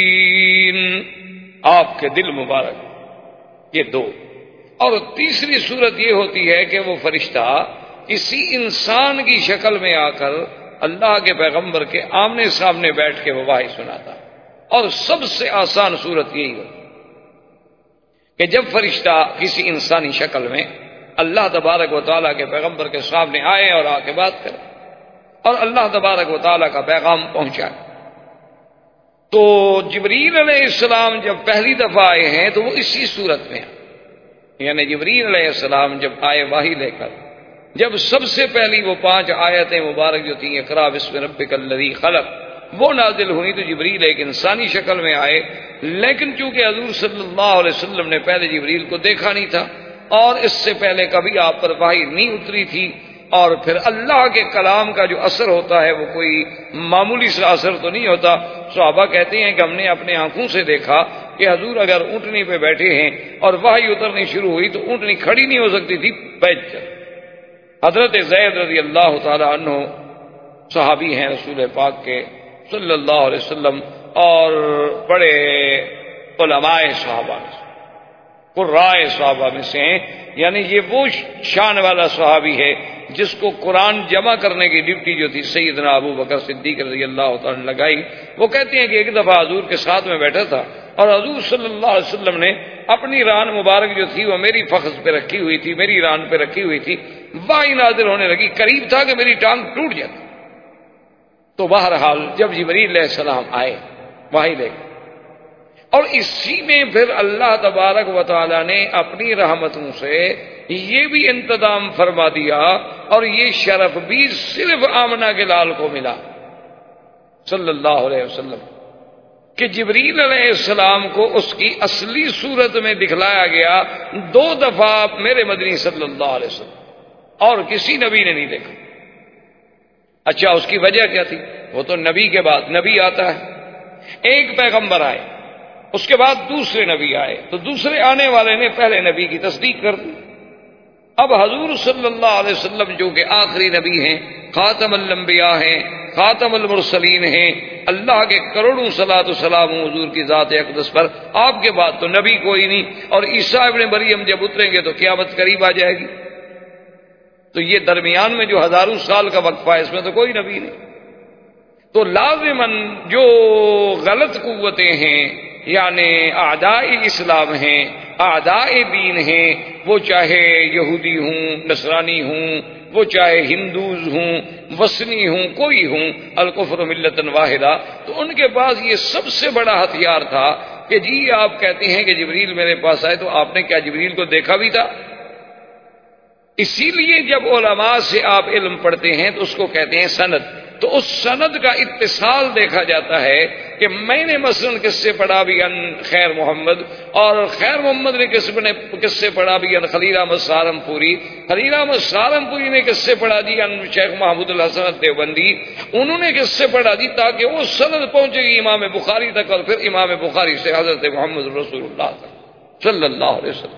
آپ کے دل مبارک، یہ دو۔ اور تیسری صورت یہ ہوتی ہے کہ وہ فرشتہ کسی انسان کی شکل میں آ کر اللہ کے پیغمبر کے آمنے سامنے بیٹھ کے وہ وحی سناتا، اور سب سے آسان صورت یہی ہوتی کہ جب فرشتہ کسی انسانی شکل میں اللہ تبارک و تعالیٰ کے پیغمبر کے سامنے آئے اور آ کے بات کرے اور اللہ تبارک و تعالیٰ کا پیغام پہنچائے۔ تو جبریل علیہ السلام جب پہلی دفعہ آئے ہیں تو وہ اسی صورت میں آئے، یعنی جبریل علیہ السلام جب آئے وحی لے کر، جب سب سے پہلی وہ 5 آیتیں مبارک جو تھیں اقرا بسم ربک الذی خلق وہ نازل ہوئی، تو جبریل ایک انسانی شکل میں آئے، لیکن چونکہ حضور صلی اللہ علیہ وسلم نے پہلے جبریل کو دیکھا نہیں تھا اور اس سے پہلے کبھی آپ پر وحی نہیں اتری تھی، اور پھر اللہ کے کلام کا جو اثر ہوتا ہے وہ کوئی معمولی سا اثر تو نہیں ہوتا۔ صحابہ کہتے ہیں کہ ہم نے اپنے آنکھوں سے دیکھا کہ حضور اگر اونٹنی پہ بیٹھے ہیں اور وحی اترنی شروع ہوئی تو اونٹنی کھڑی نہیں ہو سکتی تھی، بیٹھ جائے۔ حضرت زید رضی اللہ تعالی عنہ صحابی ہیں رسول پاک کے صلی اللہ علیہ وسلم، اور بڑے علماء صحابہ میں سے، قرائے صحابہ میں سے ہیں، یعنی یہ وہ شان والا صحابی ہے جس کو قرآن جمع کرنے کی ڈیوٹی جو تھی سیدنا ابو بکر صدیق رضی اللہ تعالی عنہ لگائی۔ وہ کہتے ہیں کہ ایک دفعہ حضور کے ساتھ میں بیٹھا تھا اور حضور صلی اللہ علیہ وسلم نے اپنی ران مبارک جو تھی وہ میری فخذ پہ رکھی ہوئی تھی، میری ران پہ رکھی ہوئی تھی، وحی نازل ہونے لگی، قریب تھا کہ میری ٹانگ ٹوٹ جاتی۔ تو بہرحال جب جبریل علیہ السلام آئے وحی لے کر، اور اسی میں پھر اللہ تبارک و تعالی نے اپنی رحمتوں سے یہ بھی انتظام فرما دیا، اور یہ شرف بھی صرف آمنہ کے لال کو ملا صلی اللہ علیہ وسلم، کہ جبریل علیہ السلام کو اس کی اصلی صورت میں دکھلایا گیا 2 دفعہ میرے مدنی صلی اللہ علیہ وسلم، اور کسی نبی نے نہیں دیکھا۔ اچھا اس کی وجہ کیا تھی؟ وہ تو نبی کے بعد نبی آتا ہے، ایک پیغمبر آئے، اس کے بعد دوسرے نبی آئے، تو دوسرے آنے والے نے پہلے نبی کی تصدیق کر دی۔ اب حضور صلی اللہ علیہ وسلم جو کہ آخری نبی ہیں، خاتم الانبیاء ہیں، خاتم المرسلین ہیں، اللہ کے کروڑوں صلاۃ و سلام حضور کی ذات اقدس پر، آپ کے بعد تو نبی کوئی نہیں، اور عیسیٰ ابن مریم جب اتریں گے تو قیامت قریب آ جائے گی، تو یہ درمیان میں جو ہزاروں سال کا وقفہ ہے اس میں تو کوئی نبی نہیں۔ تو لازماً جو غلط قوتیں ہیں، یعنی اعداء اسلام ہیں، اعداء دین ہیں، وہ چاہے یہودی ہوں، نصرانی ہوں، وہ چاہے ہندوز ہوں، وثنی ہوں، کوئی ہوں، الکفر ملۃ واحدہ، تو ان کے پاس یہ سب سے بڑا ہتھیار تھا کہ جی آپ کہتے ہیں کہ جبریل میرے پاس آئے، تو آپ نے کیا جبریل کو دیکھا بھی تھا؟ اسی لیے جب علماء سے آپ علم پڑھتے ہیں تو اس کو کہتے ہیں سند، تو اس سند کا اتصال دیکھا جاتا ہے کہ میں نے مثلا کس سے پڑھا بھی ان خیر محمد، اور خیر محمد نے کس سے پڑھا بھی ان خلیل احمد سہارنپوری، خلیل احمد سہارنپوری نے کس سے پڑھا دی ان شیخ محمود الحسن دیوبندی، انہوں نے کس سے پڑھا دی، تاکہ وہ سند پہنچے گی امام بخاری تک، اور پھر امام بخاری سے حضرت محمد رسول اللہ تک صلی اللہ علیہ وسلم۔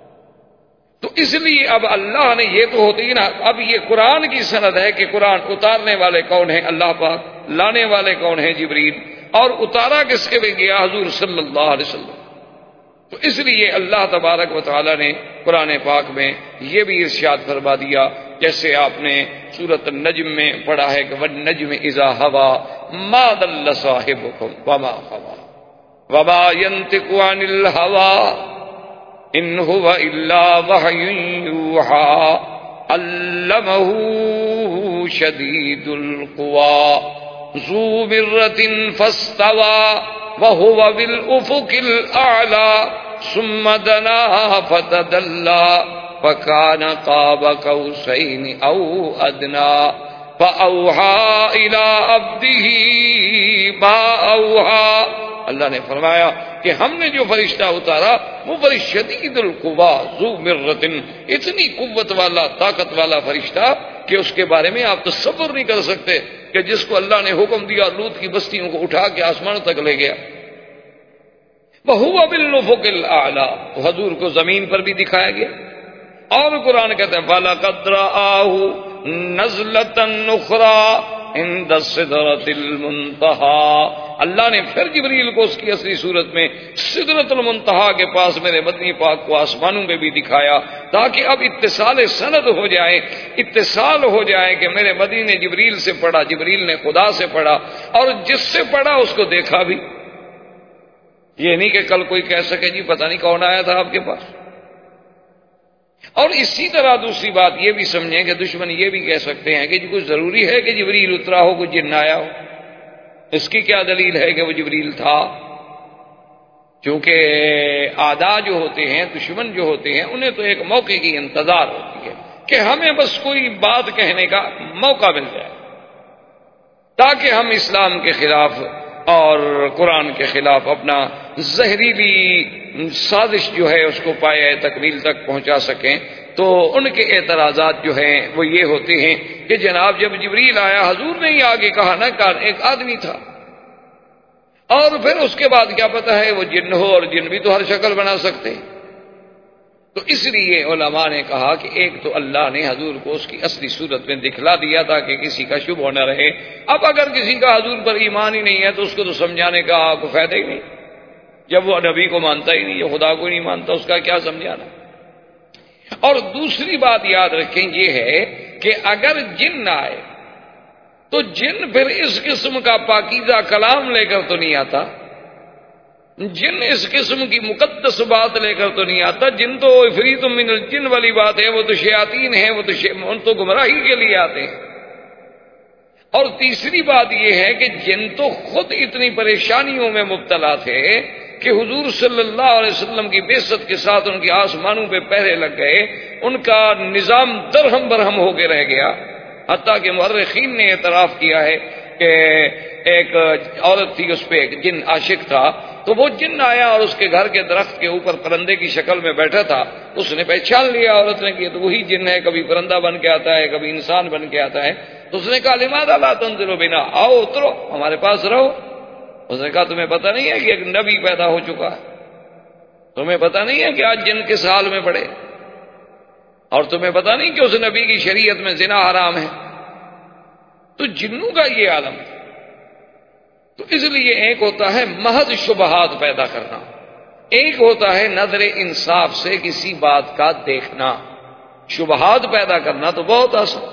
تو اس لیے اب اللہ نے یہ تو ہوتی ہے نا، اب یہ قرآن کی سند ہے کہ قرآن اتارنے والے کون ہیں؟ اللہ پاک، لانے والے کون ہیں؟ جبریل، اور اتارا کس کے لیے گیا؟ حضور صلی اللہ علیہ وسلم۔ تو اس لیے اللہ تبارک و تعالی نے قرآن پاک میں یہ بھی ارشاد فرما دیا، جیسے آپ نے سورۃ النجم میں پڑھا ہے کہ والنجم اذا ہوا ما ضل صاحبکم وما غوی وما ينطق عن الهوى ان هو الا وحی یوحی علمہ شدید القوى ذو مرۃ فاستوى وهو بالافق الاعلى ثم دنا فتدلى فكان قاب قوسين او ادنى فاوحى الى عبده ما اوحى۔ اللہ نے فرمایا کہ ہم نے جو فرشتہ اتارا وہ بڑی شدید القوا ذو مرۃ، اتنی قوت والا طاقت والا فرشتہ کہ اس کے بارے میں آپ تصور نہیں کر سکتے کہ جس کو اللہ نے حکم دیا لوط کی بستیوں کو اٹھا کے آسمانوں تک لے گیا۔ وَهُوَ بِالْأُفُقِ الْأَعْلَى، تو حضور کو زمین پر بھی دکھایا گیا۔ اور قرآن کہتے ہیں فَلَقَدْ رَآهُ نَزْلَةً أُخْرَى عِندَ السِّدْرَةِ الْمُنتَهَى، اللہ نے پھر جبریل کو اس کی اصلی صورت میں سدرۃ المنتہا کے پاس میرے مدنی پاک کو آسمانوں میں بھی دکھایا، تاکہ اب اتصال سند ہو جائے، اتصال ہو جائے کہ میرے مدنی نے جبریل سے پڑھا، جبریل نے خدا سے پڑھا، اور جس سے پڑھا اس کو دیکھا بھی۔ یہ نہیں کہ کل کوئی کہہ سکے جی پتہ نہیں کون آیا تھا آپ کے پاس۔ اور اسی طرح دوسری بات یہ بھی سمجھیں کہ دشمن یہ بھی کہہ سکتے ہیں کہ جی کوئی ضروری ہے کہ جبریل اترا ہو، کوئی جن آیا ہو؟ اس کی کیا دلیل ہے کہ وہ جبریل تھا؟ چونکہ اعداء جو ہوتے ہیں، دشمن جو ہوتے ہیں، انہیں تو ایک موقع کی انتظار ہوتی ہے کہ ہمیں بس کوئی بات کہنے کا موقع مل جائے تاکہ ہم اسلام کے خلاف اور قرآن کے خلاف اپنا زہریلی سازش جو ہے اس کو پائے تکمیل تک پہنچا سکیں۔ تو ان کے اعتراضات جو ہیں وہ یہ ہوتے ہیں کہ جناب جب جبریل آیا حضور نے ہی آگے کہا نا کہ ایک آدمی تھا، اور پھر اس کے بعد کیا پتہ ہے وہ جن ہو، اور جن بھی تو ہر شکل بنا سکتے ہیں۔ تو اس لیے علماء نے کہا کہ ایک تو اللہ نے حضور کو اس کی اصلی صورت میں دکھلا دیا تاکہ کسی کا شبہ نہ رہے۔ اب اگر کسی کا حضور پر ایمان ہی نہیں ہے تو اس کو تو سمجھانے کا آپ کو فائدہ ہی نہیں، جب وہ نبی کو مانتا ہی نہیں، یہ خدا کو نہیں مانتا، اس کا کیا سمجھانا۔ اور دوسری بات یاد رکھیں یہ ہے کہ اگر جن آئے تو جن پھر اس قسم کا پاکیزہ کلام لے کر تو نہیں آتا، جن اس قسم کی مقدس بات لے کر تو نہیں آتا، جن تو عفریت من الجن والی بات ہے، وہ تو شیاطین ہیں، وہ تو گمراہی کے لیے آتے ہیں۔ اور تیسری بات یہ ہے کہ جن تو خود اتنی پریشانیوں میں مبتلا تھے کہ حضور صلی اللہ علیہ وسلم کی بعثت کے ساتھ ان کے آسمانوں پہ پہرے لگ گئے، ان کا نظام درہم برہم ہو کے رہ گیا، حتیٰ کہ مورخین نے اعتراف کیا ہے کہ ایک عورت تھی، اس پہ ایک جن عاشق تھا، تو وہ جن آیا اور اس کے گھر کے درخت کے اوپر پرندے کی شکل میں بیٹھا تھا، اس نے پہچان لیا عورت نے کہ تو وہی جن ہے، کبھی پرندہ بن کے آتا ہے، کبھی انسان بن کے آتا ہے۔ تو اس نے کہا لماذا لا تنزلوا بنا، آؤ اترو ہمارے پاس رہو۔ اس نے کہا تمہیں پتہ نہیں ہے کہ ایک نبی پیدا ہو چکا ہے، تمہیں پتہ نہیں ہے کہ آج جن کس حال میں پڑے، اور تمہیں پتہ نہیں کہ اس نبی کی شریعت میں زنا حرام ہے۔ تو جنوں کا یہ عالم ہے۔ تو اس لیے ایک ہوتا ہے محض شبہات پیدا کرنا، ایک ہوتا ہے نظر انصاف سے کسی بات کا دیکھنا۔ شبہات پیدا کرنا تو بہت آسان،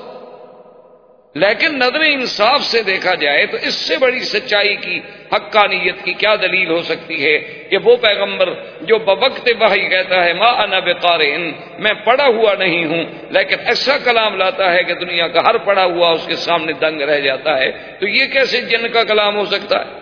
لیکن نظر انصاف سے دیکھا جائے تو اس سے بڑی سچائی کی، حقانیت کی کیا دلیل ہو سکتی ہے کہ وہ پیغمبر جو بوقت وحی کہتا ہے ما انا بقارئ، میں پڑھا ہوا نہیں ہوں، لیکن ایسا کلام لاتا ہے کہ دنیا کا ہر پڑھا ہوا اس کے سامنے دنگ رہ جاتا ہے، تو یہ کیسے جن کا کلام ہو سکتا ہے؟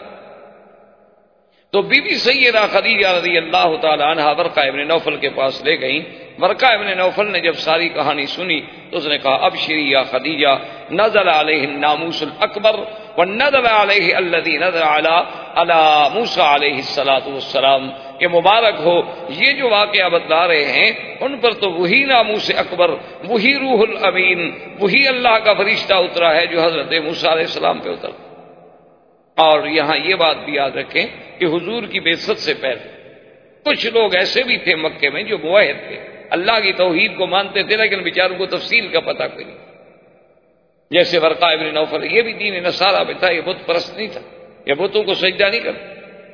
تو بی بی سیدہ خدیجہ رضی اللہ تعالی عنہ ورقہ ابن نوفل کے پاس لے گئیں۔ ورقہ ابن نوفل نے جب ساری کہانی سنی تو اس نے کہا ابشری یا خدیجہ، نزل علیہ الناموس الاکبر ونزل علیہ الذی نزل علی موسیٰ علیہ السلام، کہ مبارک ہو یہ جو واقعہ بتلا رہے ہیں ان پر تو وہی ناموس اکبر، وہی روح الامین، وہی اللہ کا فرشتہ اترا ہے جو حضرت موسیٰ علیہ السلام پہ اترا۔ اور یہاں یہ بات بھی یاد رکھیں کہ حضور کی بعثت سے پہلے کچھ لوگ ایسے بھی تھے مکے میں جو موحد تھے، اللہ کی توحید کو مانتے تھے، لیکن بیچاروں کو تفصیل کا پتہ کوئی نہیں، جیسے ورقہ ابن نوفل، یہ بھی دین نصارہ میں تھا، یہ بت پرست نہیں تھا، یا بتوں کو سجدہ نہیں کرتے.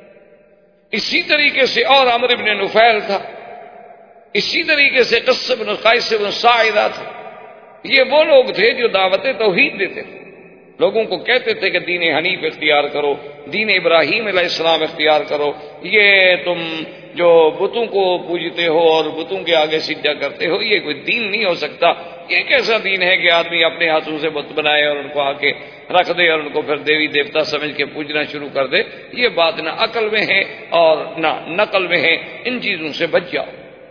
اسی طریقے سے اور عمرو بن نفیل تھا، اسی طریقے سے قص بن قیس بن ساعدہ تھا. یہ وہ لوگ تھے جو دعوت توحید دیتے تھے، لوگوں کو کہتے تھے کہ دین حنیف اختیار کرو، دین ابراہیم علیہ السلام اختیار کرو. یہ تم جو بتوں کو پوجتے ہو اور بتوں کے آگے سجدہ کرتے ہو، یہ کوئی دین نہیں ہو سکتا. یہ کیسا دین ہے کہ آدمی اپنے ہاتھوں سے بت بنائے اور ان کو آ کے رکھ دے اور ان کو پھر دیوی دیوتا سمجھ کے پوجنا شروع کر دے. یہ بات نہ عقل میں ہے اور نہ نقل میں ہے. ان چیزوں سے بچ جاؤ.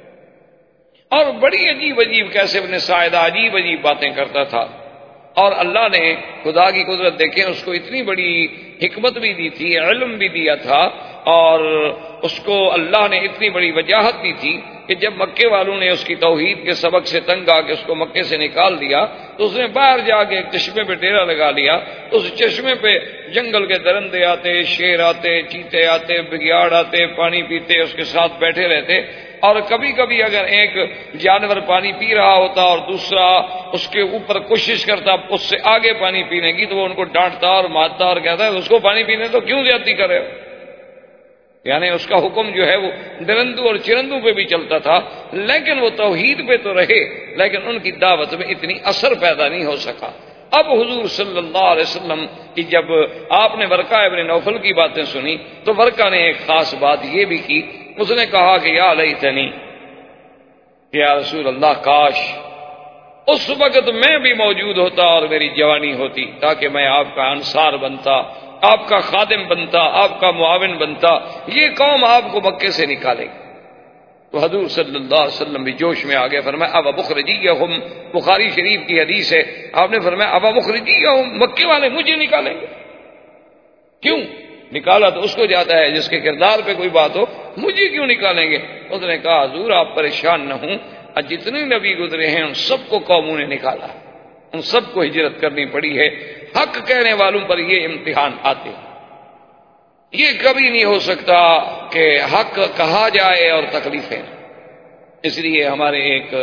اور بڑی عجیب عجیب کیسے ابن ساعدہ عجیب عجیب باتیں کرتا تھا. اور اللہ نے خدا کی قدرت دیکھیں، اس کو اتنی بڑی حکمت بھی دی تھی، علم بھی دیا تھا، اور اس کو اللہ نے اتنی بڑی وجاہت دی تھی کہ جب مکے والوں نے اس کی توحید کے سبق سے تنگ آ کے اس کو مکے سے نکال دیا تو اس نے باہر جا کے ایک چشمے پہ ڈیرا لگا لیا. اس چشمے پہ جنگل کے درندے آتے، شیر آتے، چیتے آتے، بگیاڑ آتے، پانی پیتے، اس کے ساتھ بیٹھے رہتے. اور کبھی کبھی اگر ایک جانور پانی پی رہا ہوتا اور دوسرا اس کے اوپر کوشش کرتا اس سے آگے پانی پینے کی، تو وہ ان کو ڈانٹتا اور مارتا اور کہتا ہے اس کو پانی پینے تو کیوں زیادتی کرے ہو. یعنی اس کا حکم جو ہے وہ درندوں اور چرندوں پہ بھی چلتا تھا، لیکن وہ توحید پہ تو رہے، لیکن ان کی دعوت میں اتنی اثر پیدا نہیں ہو سکا. اب حضور صلی اللہ علیہ وسلم کی جب آپ نے ورقہ ابن نوفل کی باتیں سنی تو ورقہ نے ایک خاص بات یہ بھی کی. اس نے کہا کہ یا لیتنی، یا رسول اللہ کاش اس وقت میں بھی موجود ہوتا اور میری جوانی ہوتی، تاکہ میں آپ کا انصار بنتا، آپ کا خادم بنتا، آپ کا معاون بنتا. یہ قوم آپ کو مکے سے نکالے گی. تو حضور صلی اللہ علیہ وسلم بھی جوش میں آ گئے. فرمایا اب مخرجیہم، بخاری شریف کی حدیث ہے، آپ نے فرمایا اب مخرجیہم، مکے والے مجھے نکالیں گے. کیوں نکالا تو اس کو جاتا ہے جس کے کردار پہ کوئی بات ہو، مجھے کیوں نکالیں گے؟ اس نے کہا حضور آپ پریشان نہ ہوں، جتنے نبی گزرے ہیں ان سب کو قوموں نے نکالا، ان سب کو ہجرت کرنی پڑی ہے. حق کہنے والوں پر یہ امتحان آتے ہیں. یہ کبھی نہیں ہو سکتا کہ حق کہا جائے اور تکلیفیں. اس لیے ہمارے ایک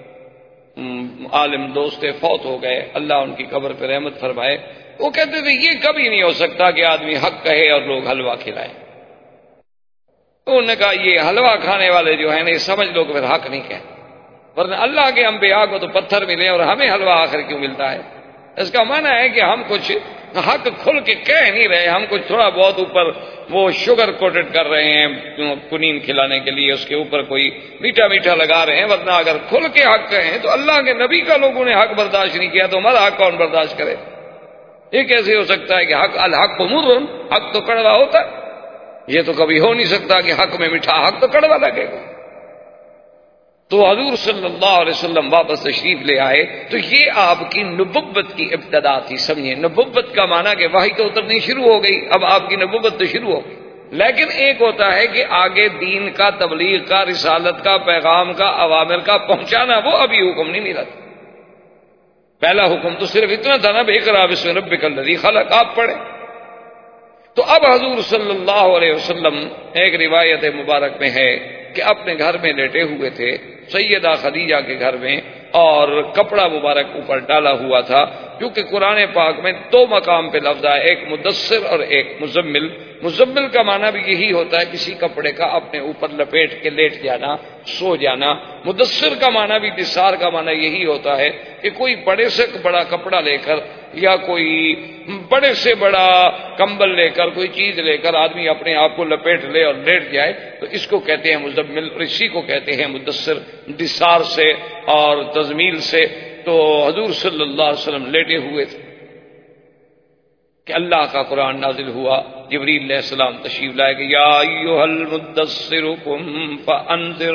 عالم دوست فوت ہو گئے، اللہ ان کی قبر پہ رحمت فرمائے. وہ کہتے تھے یہ کبھی نہیں ہو سکتا کہ آدمی حق کہے اور لوگ حلوہ کھلائیں. تو انہوں نے کہا یہ حلوہ کھانے والے جو ہیں نا یہ سمجھ لو کہ پھر حق نہیں کہتے، ورنہ اللہ کے انبیاء کو تو پتھر ملے اور ہمیں حلوہ آخر کیوں ملتا ہے؟ اس کا معنی ہے کہ ہم کچھ حق کھل کے کہہ نہیں رہے، ہم کچھ تھوڑا بہت اوپر وہ شوگر کوٹڈ کر رہے ہیں کنین کھلانے کے لیے، اس کے اوپر کوئی میٹھا میٹھا لگا رہے ہیں. ورنہ اگر کھل کے حق کہیں تو اللہ کے نبی کا لوگوں نے حق برداشت نہیں کیا تو ہمارا حق کون برداشت کرے؟ یہ کیسے ہو سکتا ہے کہ حق الحق مر، حق تو کڑوا ہوتا ہے. یہ تو کبھی ہو نہیں سکتا کہ حق میں میٹھا، حق تو کڑوا لگے گا. تو حضور صلی اللہ علیہ وسلم واپس تشریف لے آئے تو یہ آپ کی نبوت کی ابتدا تھی. سمجھیں نبوت کا معنی کہ وحی تو اترنی شروع ہو گئی، اب آپ کی نبوت تو شروع ہو گئی. لیکن ایک ہوتا ہے کہ آگے دین کا، تبلیغ کا، رسالت کا، پیغام کا، اوامر کا پہنچانا، وہ ابھی حکم نہیں ملا تھا. پہلا حکم تو صرف اتنا تھا نا اقرأ باسم ربک الذی خلق، آپ پڑھیں. تو اب حضور صلی اللہ علیہ وسلم ایک روایت مبارک میں ہے کہ اپنے گھر میں لیٹے ہوئے تھے سیدہ خدیجہ کے گھر میں، اور کپڑا مبارک اوپر ڈالا ہوا تھا. کیونکہ قرآن پاک میں دو مقام پہ لفظ ہے، ایک مدثر اور ایک مزمل. مزمل کا معنی بھی یہی ہوتا ہے کسی کپڑے کا اپنے اوپر لپیٹ کے لیٹ جانا، سو جانا. مدثر کا معنی بھی، دثار کا معنی یہی ہوتا ہے کہ کوئی بڑے سے بڑا کپڑا لے کر یا کوئی بڑے سے بڑا کمبل لے کر، کوئی چیز لے کر آدمی اپنے آپ کو لپیٹ لے اور لیٹ جائے تو اس کو کہتے ہیں مزمل، اور اسی کو کہتے ہیں مدثر، دثار سے اور تزمیل سے. تو حضور صلی اللہ علیہ وسلم لیٹے ہوئے تھے کہ اللہ کا قرآن نازل ہوا. جبریل علیہ السلام تشریف لائے کہ یا ایھا المدثر قم فانذر،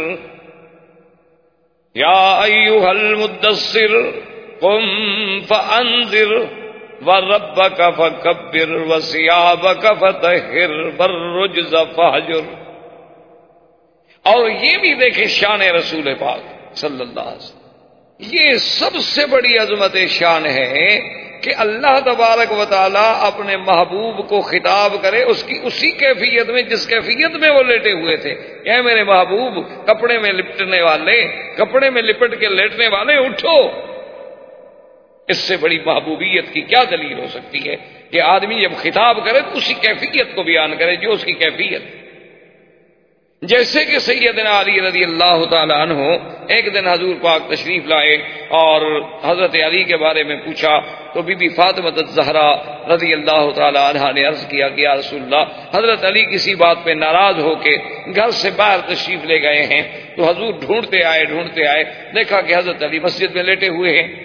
یا ایھا المدثر قم فانذر وربک فکبر وثیابک فطہر والرجز فہجر. اور یہ بھی دیکھیں شان رسول پاک صلی اللہ علیہ وسلم، یہ سب سے بڑی عظمت شان ہے کہ اللہ تبارک و تعالی اپنے محبوب کو خطاب کرے اس کی اسی کیفیت میں جس کیفیت میں وہ لیٹے ہوئے تھے. اے میرے محبوب، کپڑے میں لپٹنے والے، کپڑے میں لپٹ کے لیٹنے والے، اٹھو. اس سے بڑی محبوبیت کی کیا دلیل ہو سکتی ہے کہ آدمی جب خطاب کرے تو اسی کیفیت کو بیان کرے جو اس کی کیفیت. جیسے کہ سیدنا علی رضی اللہ تعالی عنہ ایک دن حضور پاک تشریف لائے اور حضرت علی کے بارے میں پوچھا تو بی بی فاطمہ الزہرا رضی اللہ تعالی عنہا نے عرض کیا کہ یا رسول اللہ، حضرت علی کسی بات پہ ناراض ہو کے گھر سے باہر تشریف لے گئے ہیں. تو حضور ڈھونڈتے آئے دیکھا کہ حضرت علی مسجد میں لیٹے ہوئے ہیں،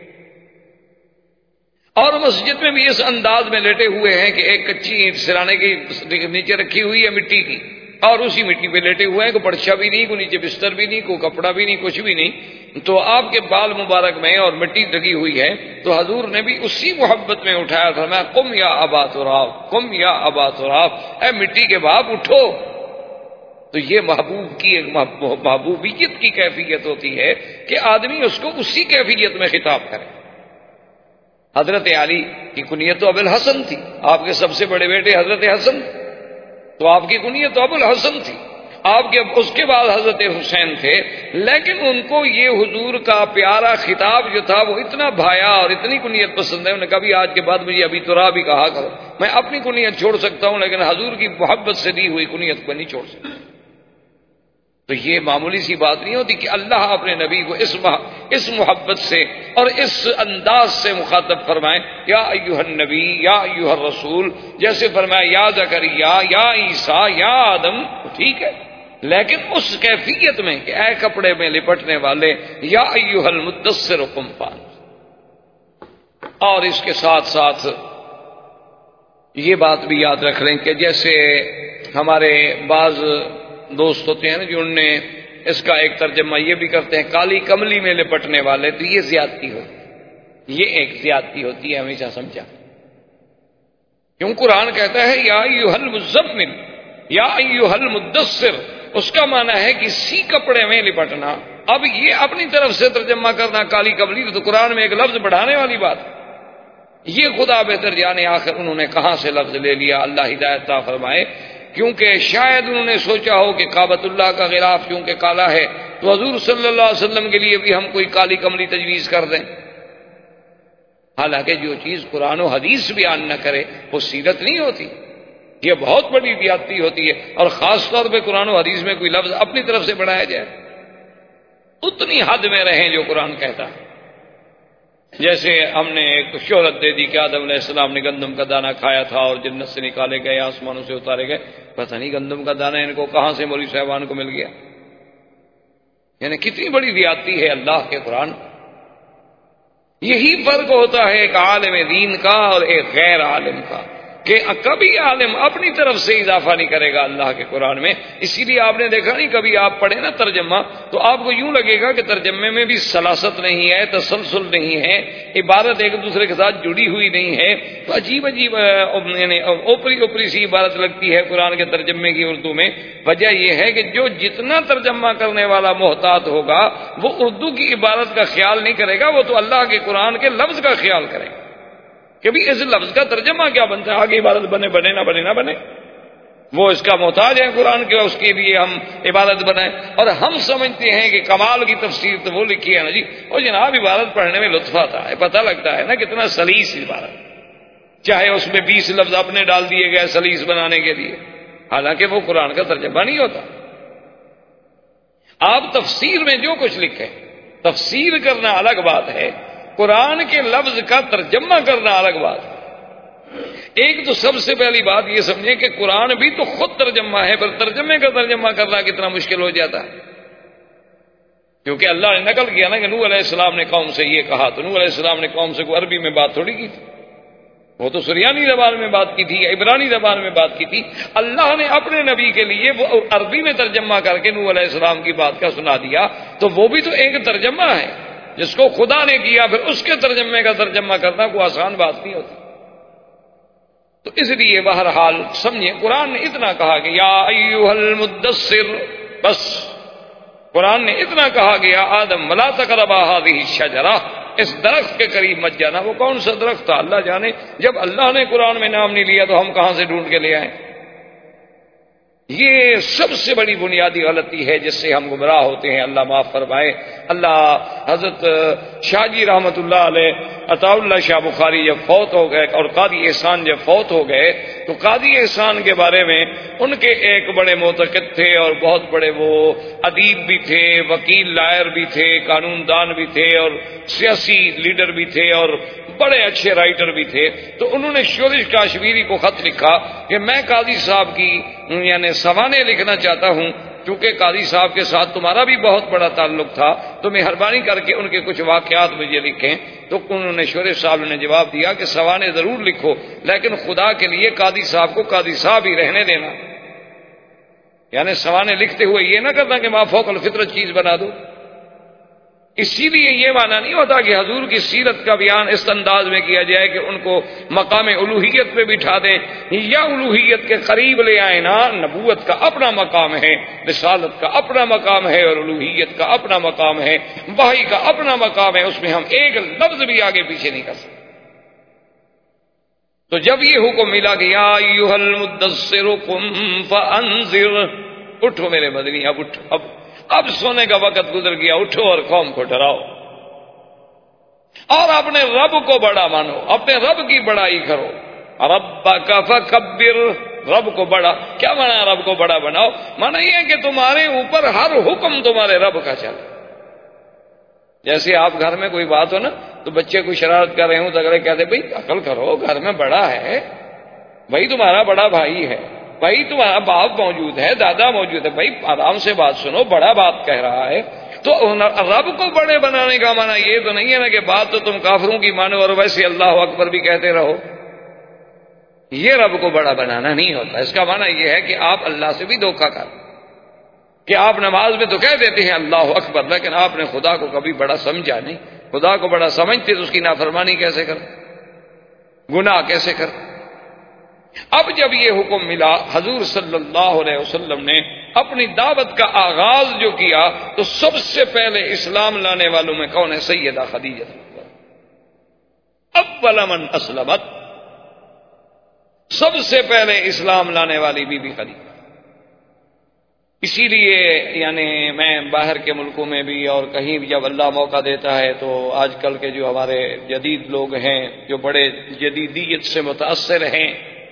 اور مسجد میں بھی اس انداز میں لیٹے ہوئے ہیں کہ ایک کچی اینٹ سرانے کی نیچے رکھی ہوئی ہے مٹی کی، اور اسی مٹی پہ لیٹے ہوئے ہیں، کوئی پرچا بھی نہیں، کوئی نیچے بستر بھی نہیں، کوئی کپڑا بھی نہیں، کچھ بھی نہیں. تو آپ کے بال مبارک میں اور مٹی لگی ہوئی ہے. تو حضور نے بھی اسی محبت میں اٹھایا، فرمایا قم یا ابا تراب، قم یا ابا تراب، اے مٹی کے باپ اٹھو. تو یہ محبوب کی ایک محبوبیت کی کیفیت ہوتی ہے کہ آدمی اس کو اسی کیفیت میں خطاب کرے. حضرت علی کی کنیت تو ابو الحسن تھی، آپ کے سب سے بڑے بیٹے حضرت حسن، تو آپ کی کنیت تو ابو الحسن تھی. آپ کے اس کے بعد حضرت حسین تھے، لیکن ان کو یہ حضور کا پیارا خطاب جو تھا وہ اتنا بھایا اور اتنی کنیت پسند ہے، انہوں نے کبھی آج کے بعد مجھے ابھی تراب بھی کہا کرو. میں اپنی کنیت چھوڑ سکتا ہوں لیکن حضور کی محبت سے دی ہوئی کنیت کو نہیں چھوڑ سکتا. تو یہ معمولی سی بات نہیں ہوتی کہ اللہ اپنے نبی کو اس محبت سے اور اس انداز سے مخاطب فرمائے، یا ایھا النبی یا ایھا الرسول. جیسے فرمایا یا زکریا یا عیسیٰ یا آدم، ٹھیک ہے، لیکن اس کیفیت میں کہ اے کپڑے میں لپٹنے والے، یا ایھا المدثر قم فانذر. اور اس کے ساتھ ساتھ یہ بات بھی یاد رکھ لیں کہ جیسے ہمارے بعض دوست ہوتے ہیں نا جو ان نے اس کا ایک ترجمہ یہ بھی کرتے ہیں کالی کملی میں لپٹنے والے، تو یہ زیادتی ہوتی ہے، یہ ایک زیادتی ہوتی ہے، ہمیشہ سمجھا. کیوں قرآن کہتا ہے یا ایھا المزمل یا ایھا المدثر، اس کا معنی ہے کسی کپڑے میں لپٹنا. اب یہ اپنی طرف سے ترجمہ کرنا کالی کملی، تو قرآن میں ایک لفظ بڑھانے والی بات، یہ خدا بہتر جانے آخر انہوں نے کہاں سے لفظ لے لیا. اللہ ہدایت عطا فرمائے. کیونکہ شاید انہوں نے سوچا ہو کہ کعبۃ اللہ کا غلاف کیونکہ کالا ہے تو حضور صلی اللہ علیہ وسلم کے لیے بھی ہم کوئی کالی کملی تجویز کر دیں. حالانکہ جو چیز قرآن و حدیث بیان نہ کرے وہ سیرت نہیں ہوتی، یہ بہت بڑی زیادتی ہوتی ہے. اور خاص طور پہ قرآن و حدیث میں کوئی لفظ اپنی طرف سے بڑھایا جائے، اتنی حد میں رہیں جو قرآن کہتا ہے. جیسے ہم نے ایک شہرت دے دی کہ آدم علیہ السلام نے گندم کا دانہ کھایا تھا اور جنت سے نکالے گئے، آسمانوں سے اتارے گئے. پتہ نہیں گندم کا دانہ ان کو کہاں سے مولوی صاحبان کو مل گیا. یعنی کتنی بڑی زیادتی ہے اللہ کے قرآن. یہی فرق ہوتا ہے ایک عالم دین کا اور ایک غیر عالم کا، کہ کبھی عالم اپنی طرف سے اضافہ نہیں کرے گا اللہ کے قرآن میں. اسی لیے آپ نے دیکھا نہیں کبھی آپ پڑھیں نا ترجمہ تو آپ کو یوں لگے گا کہ ترجمے میں بھی سلاست نہیں ہے، تسلسل نہیں ہے، عبارت ایک دوسرے کے ساتھ جڑی ہوئی نہیں ہے. تو عجیب عجیب یعنی اوپری سی عبارت لگتی ہے قرآن کے ترجمے کی اردو میں. وجہ یہ ہے کہ جو جتنا ترجمہ کرنے والا محتاط ہوگا وہ اردو کی عبارت کا خیال نہیں کرے گا، وہ تو اللہ کے قرآن کے لفظ کا خیال کرے گا کہ بھی اس لفظ کا ترجمہ کیا بنتا ہے، آگے عبارت بنے نہ بنے. وہ اس کا محتاج ہے قرآن کے، اس کے لیے ہم عبارت بنائیں. اور ہم سمجھتے ہیں کہ کمال کی تفسیر تو وہ لکھی ہے نا جی، اور جناب عبارت پڑھنے میں لطف آتا ہے، پتہ لگتا ہے نا کتنا سلیس عبارت، چاہے اس میں 20 لفظ اپنے ڈال دیے گئے سلیس بنانے کے لیے، حالانکہ وہ قرآن کا ترجمہ نہیں ہوتا. آپ تفسیر میں جو کچھ لکھیں، تفسیر کرنا الگ بات ہے، قرآن کے لفظ کا ترجمہ کرنا الگ بات ہے. ایک تو سب سے پہلی بات یہ سمجھیں کہ قرآن بھی تو خود ترجمہ ہے، پر ترجمے کا ترجمہ کرنا کتنا مشکل ہو جاتا ہے. کیونکہ اللہ نے نقل کیا نا کہ نوح علیہ السلام نے قوم سے یہ کہا، تو نوح علیہ السلام نے قوم سے کوئی عربی میں بات تھوڑی کی تھی، وہ تو سریانی زبان میں بات کی تھی، عبرانی زبان میں بات کی تھی. اللہ نے اپنے نبی کے لیے وہ عربی میں ترجمہ کر کے نوح علیہ السلام کی بات کا سنا دیا، تو وہ بھی تو ایک ترجمہ ہے جس کو خدا نے کیا، پھر اس کے ترجمے کا ترجمہ کرنا کوئی آسان بات نہیں ہوتی. تو اس لیے بہرحال سمجھیں قرآن نے اتنا کہا کہ یا ایھا المدثر، بس قرآن نے اتنا کہا کہ یا آدم ولا تقربا هذه الشجرہ، اس درخت کے قریب مت جانا. وہ کون سا درخت تھا اللہ جانے، جب اللہ نے قرآن میں نام نہیں لیا تو ہم کہاں سے ڈھونڈ کے لے آئیں. یہ سب سے بڑی بنیادی غلطی ہے جس سے ہم گمراہ ہوتے ہیں، اللہ معاف فرمائے۔ اللہ حضرت شاہ جی رحمت اللہ علیہ عطا اللہ شاہ بخاری جب فوت ہو گئے اور قاضی احسان جب فوت ہو گئے تو قاضی احسان کے بارے میں ان کے ایک بڑے معتقد تھے اور بہت بڑے وہ ادیب بھی تھے، وکیل لائر بھی تھے، قانون دان بھی تھے اور سیاسی لیڈر بھی تھے اور بڑے اچھے رائٹر بھی تھے۔ تو انہوں نے شورش کاشمیری کو خط لکھا کہ میں قاضی صاحب کی یعنی سوانح لکھنا چاہتا ہوں، چونکہ قاضی صاحب کے ساتھ تمہارا بھی بہت بڑا تعلق تھا تو مہربانی کر کے ان کے کچھ واقعات مجھے لکھیں۔ تو انہوں نے شورش صاحب نے جواب دیا کہ سوانح ضرور لکھو، لیکن خدا کے لیے قاضی صاحب کو قاضی صاحب ہی رہنے دینا، یعنی سوانح لکھتے ہوئے یہ نہ کرنا کہ ما فوق الفطرت چیز بنا دو۔ اسی لیے یہ معنی نہیں ہوتا کہ حضور کی سیرت کا بیان اس انداز میں کیا جائے کہ ان کو مقام الوہیت پہ بٹھا دیں یا الوہیت کے قریب لے آئیں نا۔ نبوت کا اپنا مقام ہے، رسالت کا اپنا مقام ہے اور الوہیت کا اپنا مقام ہے، وحی کا اپنا مقام ہے، اس میں ہم ایک لفظ بھی آگے پیچھے نہیں کر سکتے۔ تو جب یہ حکم ملا کہ یا ایھا المدثر قم فانذر، اٹھو میرے مدنی، اب اٹھو، اب سونے کا وقت گزر گیا، اٹھو اور قوم کو ڈراؤ اور اپنے رب کو بڑا مانو، اپنے رب کی بڑائی کرو۔ ربک فکبر، رب کو بڑا کیا مانا؟ رب کو بڑا بناؤ، مانا یہ ہے کہ تمہارے اوپر ہر حکم تمہارے رب کا چلے۔ جیسے آپ گھر میں کوئی بات ہو نا تو بچے کو شرارت کر رہے ہوں تو اگلے کہتے بھائی عقل کرو، گھر میں بڑا ہے، بھائی تمہارا بڑا بھائی ہے، بھائی تمہارا باپ موجود ہے، دادا موجود ہے، بھائی آرام سے بات سنو، بڑا بات کہہ رہا ہے۔ تو رب کو بڑے بنانے کا معنی یہ تو نہیں ہے نا کہ بات تو تم کافروں کی مانو اور ویسے اللہ اکبر بھی کہتے رہو، یہ رب کو بڑا بنانا نہیں ہوتا۔ اس کا معنی یہ ہے کہ آپ اللہ سے بھی دھوکہ کر، کہ آپ نماز میں تو کہہ دیتے ہیں اللہ اکبر، لیکن آپ نے خدا کو کبھی بڑا سمجھا نہیں۔ خدا کو بڑا سمجھتے تو اس کی نافرمانی کیسے کر، گناہ کیسے کر۔ اب جب یہ حکم ملا، حضور صلی اللہ علیہ وسلم نے اپنی دعوت کا آغاز جو کیا تو سب سے پہلے اسلام لانے والوں میں کون ہے؟ سیدہ خدیجہ، اول من اسلمت، سب سے پہلے اسلام لانے والی بی بی خدیجہ۔ اسی لیے یعنی میں باہر کے ملکوں میں بھی اور کہیں بھی جب اللہ موقع دیتا ہے تو آج کل کے جو ہمارے جدید لوگ ہیں جو بڑے جدیدیت سے متاثر ہیں،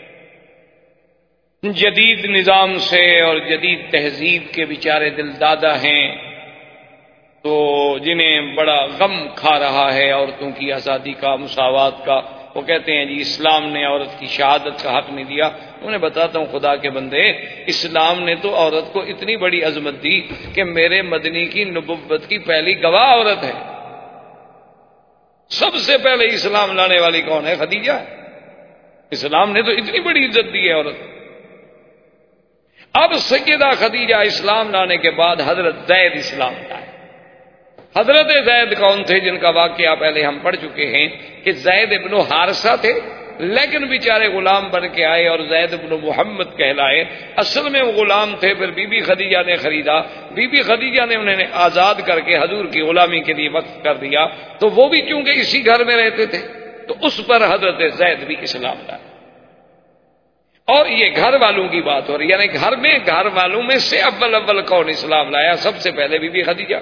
جدید نظام سے اور جدید تہذیب کے بیچارے دل دادا ہیں، تو جنہیں بڑا غم کھا رہا ہے عورتوں کی آزادی کا، مساوات کا، وہ کہتے ہیں جی اسلام نے عورت کی شہادت کا حق نہیں دیا۔ انہیں بتاتا ہوں خدا کے بندے، اسلام نے تو عورت کو اتنی بڑی عظمت دی کہ میرے مدنی کی نبوت کی پہلی گواہ عورت ہے۔ سب سے پہلے اسلام لانے والی کون ہے؟ خدیجہ ہے۔ اسلام نے تو اتنی بڑی عزت دی ہے عورت۔ اب سیدہ خدیجہ اسلام لانے کے بعد حضرت زید اسلام لائے۔ حضرت زید کون تھے؟ جن کا واقعہ پہلے ہم پڑھ چکے ہیں کہ زید ابن حارثہ تھے، لیکن بیچارے غلام بن کے آئے اور زید ابن محمد کہلائے۔ اصل میں وہ غلام تھے، پھر بی بی خدیجہ نے خریدا، بی بی خدیجہ نے انہیں آزاد کر کے حضور کی غلامی کے لیے وقف کر دیا، تو وہ بھی چونکہ اسی گھر میں رہتے تھے تو اس پر حضرت زید بھی اسلام لائے۔ اور یہ گھر والوں کی بات ہو رہی ہے، یعنی گھر میں گھر والوں میں سے اول کون اسلام لایا؟ سب سے پہلے بی بی خدیجہ،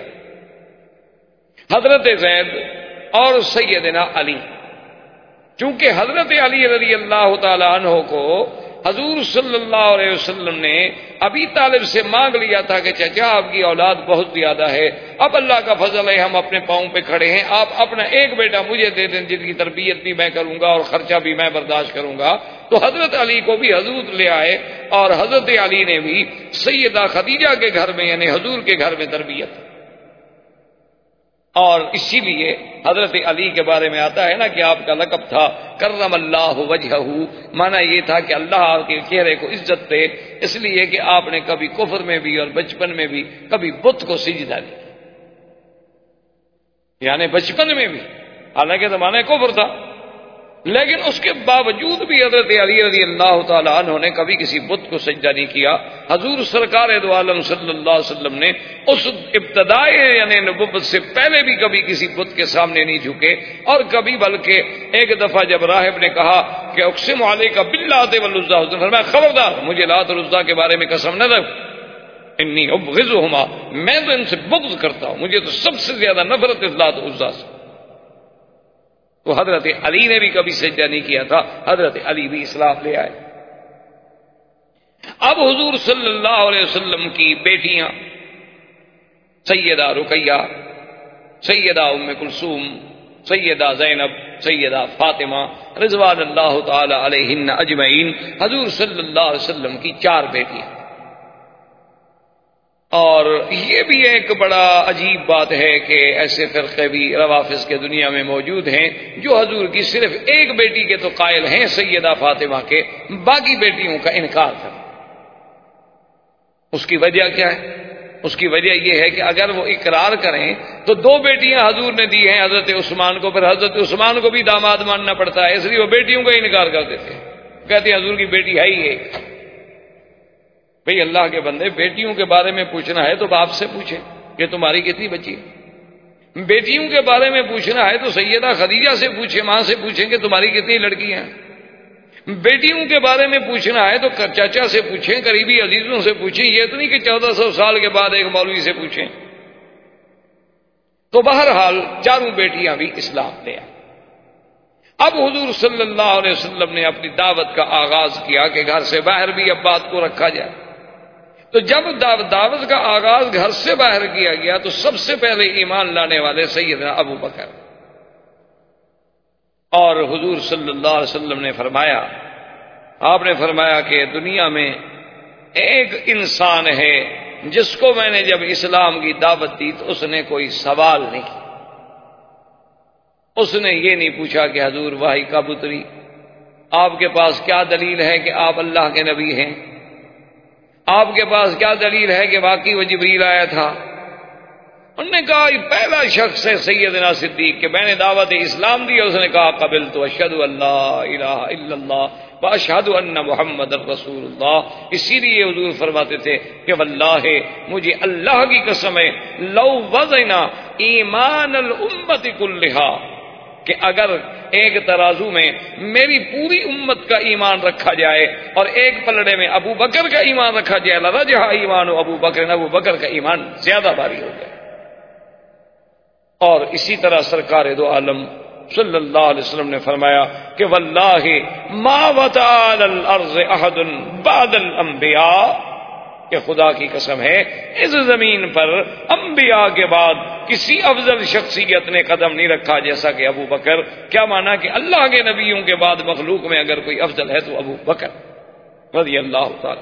حضرت زید اور سیدنا علی۔ چونکہ حضرت علی رضی اللہ تعالی عنہ کو حضور صلی اللہ علیہ وسلم نے ابی طالب سے مانگ لیا تھا کہ چچا آپ کی اولاد بہت زیادہ ہے، اب اللہ کا فضل ہے ہم اپنے پاؤں پہ کھڑے ہیں، آپ اپنا ایک بیٹا مجھے دے دیں جن کی تربیت بھی میں کروں گا اور خرچہ بھی میں برداشت کروں گا۔ تو حضرت علی کو بھی حضور لے آئے اور حضرت علی نے بھی سیدہ خدیجہ کے گھر میں یعنی حضور کے گھر میں تربیت۔ اور اسی لیے حضرت علی کے بارے میں آتا ہے نا کہ آپ کا لقب تھا کرم اللہ وجہہ، مانا یہ تھا کہ اللہ کے چہرے کو عزت دے، اس لیے کہ آپ نے کبھی کفر میں بھی اور بچپن میں بھی کبھی بت کو سجدہ نہیں، یعنی بچپن میں بھی، حالانکہ زمانہ کفر تھا لیکن اس کے باوجود بھی حضرت علی رضی اللہ تعالی عنہ نے کبھی کسی بت کو سجدہ نہیں کیا. حضور سرکار دو عالم صلی اللہ علیہ وسلم نے اس ابتدائی یعنی نبوت سے پہلے بھی کبھی کسی بت کے سامنے نہیں جھکے. اور کبھی بلکہ ایک دفعہ جب راہب نے کہا کہ اقسم علیک باللات والعزی، حضور نے فرمایا خبردار مجھے لات اور عزی کے بارے میں قسم نہ رکھ، انی ابغضہما، میں تو ان سے بغض کرتا ہوں، مجھے تو سب سے زیادہ نفرت ہے لات اور عزی سے. تو حضرت علی نے بھی کبھی سجدہ نہیں کیا تھا، حضرت علی بھی اسلام لے آئے. اب حضور صلی اللہ علیہ وسلم کی بیٹیاں سیدہ رقیہ، سیدہ ام کلثوم، سیدہ زینب، سیدہ فاطمہ رضوان اللہ تعالی علیہن اجمعین، حضور صلی اللہ علیہ وسلم کی 4 بیٹیاں. اور یہ بھی ایک بڑا عجیب بات ہے کہ ایسے فرقے بھی روافض کے دنیا میں موجود ہیں جو حضور کی صرف ایک بیٹی کے تو قائل ہیں سیدہ فاطمہ کے، باقی بیٹیوں کا انکار کریں. اس کی وجہ کیا ہے؟ اس کی وجہ یہ ہے کہ اگر وہ اقرار کریں تو 2 بیٹیاں حضور نے دی ہیں حضرت عثمان کو، پھر حضرت عثمان کو بھی داماد ماننا پڑتا ہے، اس لیے وہ بیٹیوں کا انکار کر دیتے ہیں، کہتے ہیں حضور کی بیٹی ہے ہی ایک. بھئی اللہ کے بندے، بیٹیوں کے بارے میں پوچھنا ہے تو باپ سے پوچھیں کہ تمہاری کتنی بچی ہے. بیٹیوں کے بارے میں پوچھنا ہے تو سیدہ خدیجہ سے پوچھیں، ماں سے پوچھیں کہ تمہاری کتنی لڑکیاں ہیں. بیٹیوں کے بارے میں پوچھنا ہے تو چاچا سے پوچھیں، قریبی عزیزوں سے پوچھیں، یہ تو نہیں کہ 1400 سال کے بعد ایک مولوی سے پوچھیں. تو بہرحال 4 بیٹیاں بھی اسلام لے آئیں. اب حضور صلی اللہ علیہ وسلم نے اپنی دعوت کا آغاز کیا کہ گھر سے باہر بھی اب بات کو رکھا جائے. تو جب دعوت کا آغاز گھر سے باہر کیا گیا تو سب سے پہلے ایمان لانے والے سیدنا ابو بکر. اور حضور صلی اللہ علیہ وسلم نے فرمایا، آپ نے فرمایا کہ دنیا میں ایک انسان ہے جس کو میں نے جب اسلام کی دعوت دی تو اس نے کوئی سوال نہیں کیا. اس نے یہ نہیں پوچھا کہ حضور وحی کب اتری، آپ کے پاس کیا دلیل ہے کہ آپ اللہ کے نبی ہیں، آپ کے پاس کیا دلیل ہے کہ واقعی وہ جبریل آیا تھا. انہوں نے کہا یہ پہلا شخص ہے سیدنا صدیق کہ میں نے دعوت اسلام دی، اور اس نے کہا قبلت اشہد ان لا الہ الا اللہ واشہد ان محمد رسول اللہ. اسی لیے حضور فرماتے تھے کہ واللہ مجھے اللہ کی قسم ہے لو وزنا ایمان الامت کلھا، کہ اگر ایک ترازو میں میری پوری امت کا ایمان رکھا جائے اور ایک پلڑے میں ابو بکر کا ایمان رکھا جائے لرجح ایمان ابو بکر، ابو بکر کا ایمان زیادہ بھاری ہو جائے. اور اسی طرح سرکار دو عالم صلی اللہ علیہ وسلم نے فرمایا کہ واللہ ما وطأ علی الارض احد بعد الانبیاء، کہ خدا کی قسم ہے اس زمین پر انبیاء کے بعد کسی افضل شخصیت نے قدم نہیں رکھا جیسا کہ ابو بکر. کیا مانا کہ اللہ کے نبیوں کے بعد مخلوق میں اگر کوئی افضل ہے تو ابو بکر رضی اللہ تعالی.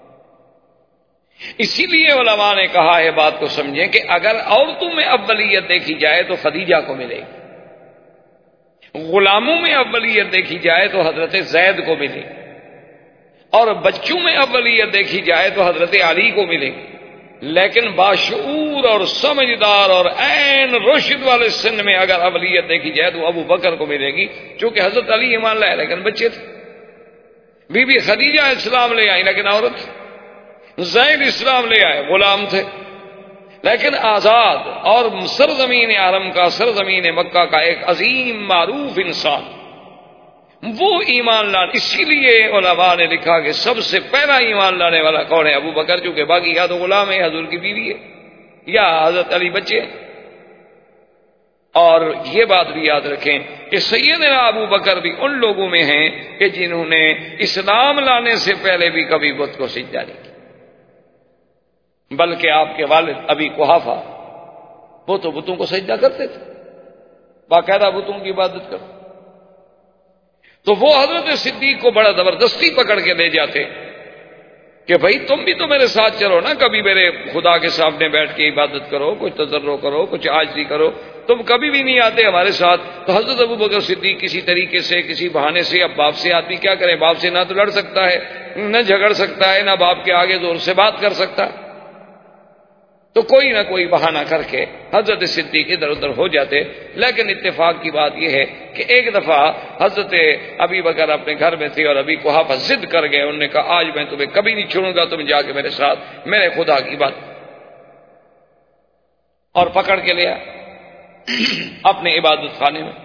اسی لیے علماء نے کہا ہے، بات کو سمجھیں، کہ اگر عورتوں میں اولیت دیکھی جائے تو خدیجہ کو ملے گی، غلاموں میں اولیت دیکھی جائے تو حضرت زید کو ملے گی، اور بچوں میں اولیت دیکھی جائے تو حضرت علی کو ملے گی. لیکن باشعور اور سمجھدار اور عین رشد والے سن میں اگر اولیت دیکھی جائے تو ابو بکر کو ملے گی، چونکہ حضرت علی ایمان لائے لیکن بچے تھے. بی بی خدیجہ اسلام لے آئی لیکن عورت. زید اسلام لے آئے، غلام تھے لیکن آزاد، اور سرزمین حرم کا، سرزمین مکہ کا ایک عظیم معروف انسان، وہ ایمان لانے. اسی لیے علماء نے لکھا کہ سب سے پہلا ایمان لانے والا کون ہے؟ ابو بکر، چونکہ باقی یا تو غلام ہے، حضور کی بیوی ہے، یا حضرت علی بچے. اور یہ بات بھی یاد رکھیں کہ سیدنا ابو بکر بھی ان لوگوں میں ہیں کہ جنہوں نے اسلام لانے سے پہلے بھی کبھی بت کو سجدہ نہیں کیا. بلکہ آپ کے والد ابی قحافہ وہ تو بتوں کو سجدہ کرتے تھے، باقاعدہ بتوں کی عبادت کرتے. تو وہ حضرت صدیق کو بڑا زبردستی پکڑ کے لے جاتے کہ بھائی تم بھی تو میرے ساتھ چلو نا، کبھی میرے خدا کے سامنے بیٹھ کے عبادت کرو، کچھ تضرع کرو، کچھ عاجزی کرو. تم کبھی بھی نہیں آتے ہمارے ساتھ. تو حضرت ابو بکر صدیق کسی طریقے سے، کسی بہانے سے، اب باپ سے آدمی کیا کرے، باپ سے نہ تو لڑ سکتا ہے، نہ جھگڑ سکتا ہے، نہ باپ کے آگے زور سے بات کر سکتا ہے. تو کوئی نہ کوئی بہانہ کر کے حضرت صدیق ادھر ادھر ہو جاتے. لیکن اتفاق کی بات یہ ہے کہ ایک دفعہ حضرت ابی بکر اپنے گھر میں تھے اور ابی قحافہ ضد کر گئے. انہوں نے کہا آج میں تمہیں کبھی نہیں چھوڑوں گا, تم جا کے میرے ساتھ میرے خدا کی بات, اور پکڑ کے لیا اپنے عبادت خانے میں.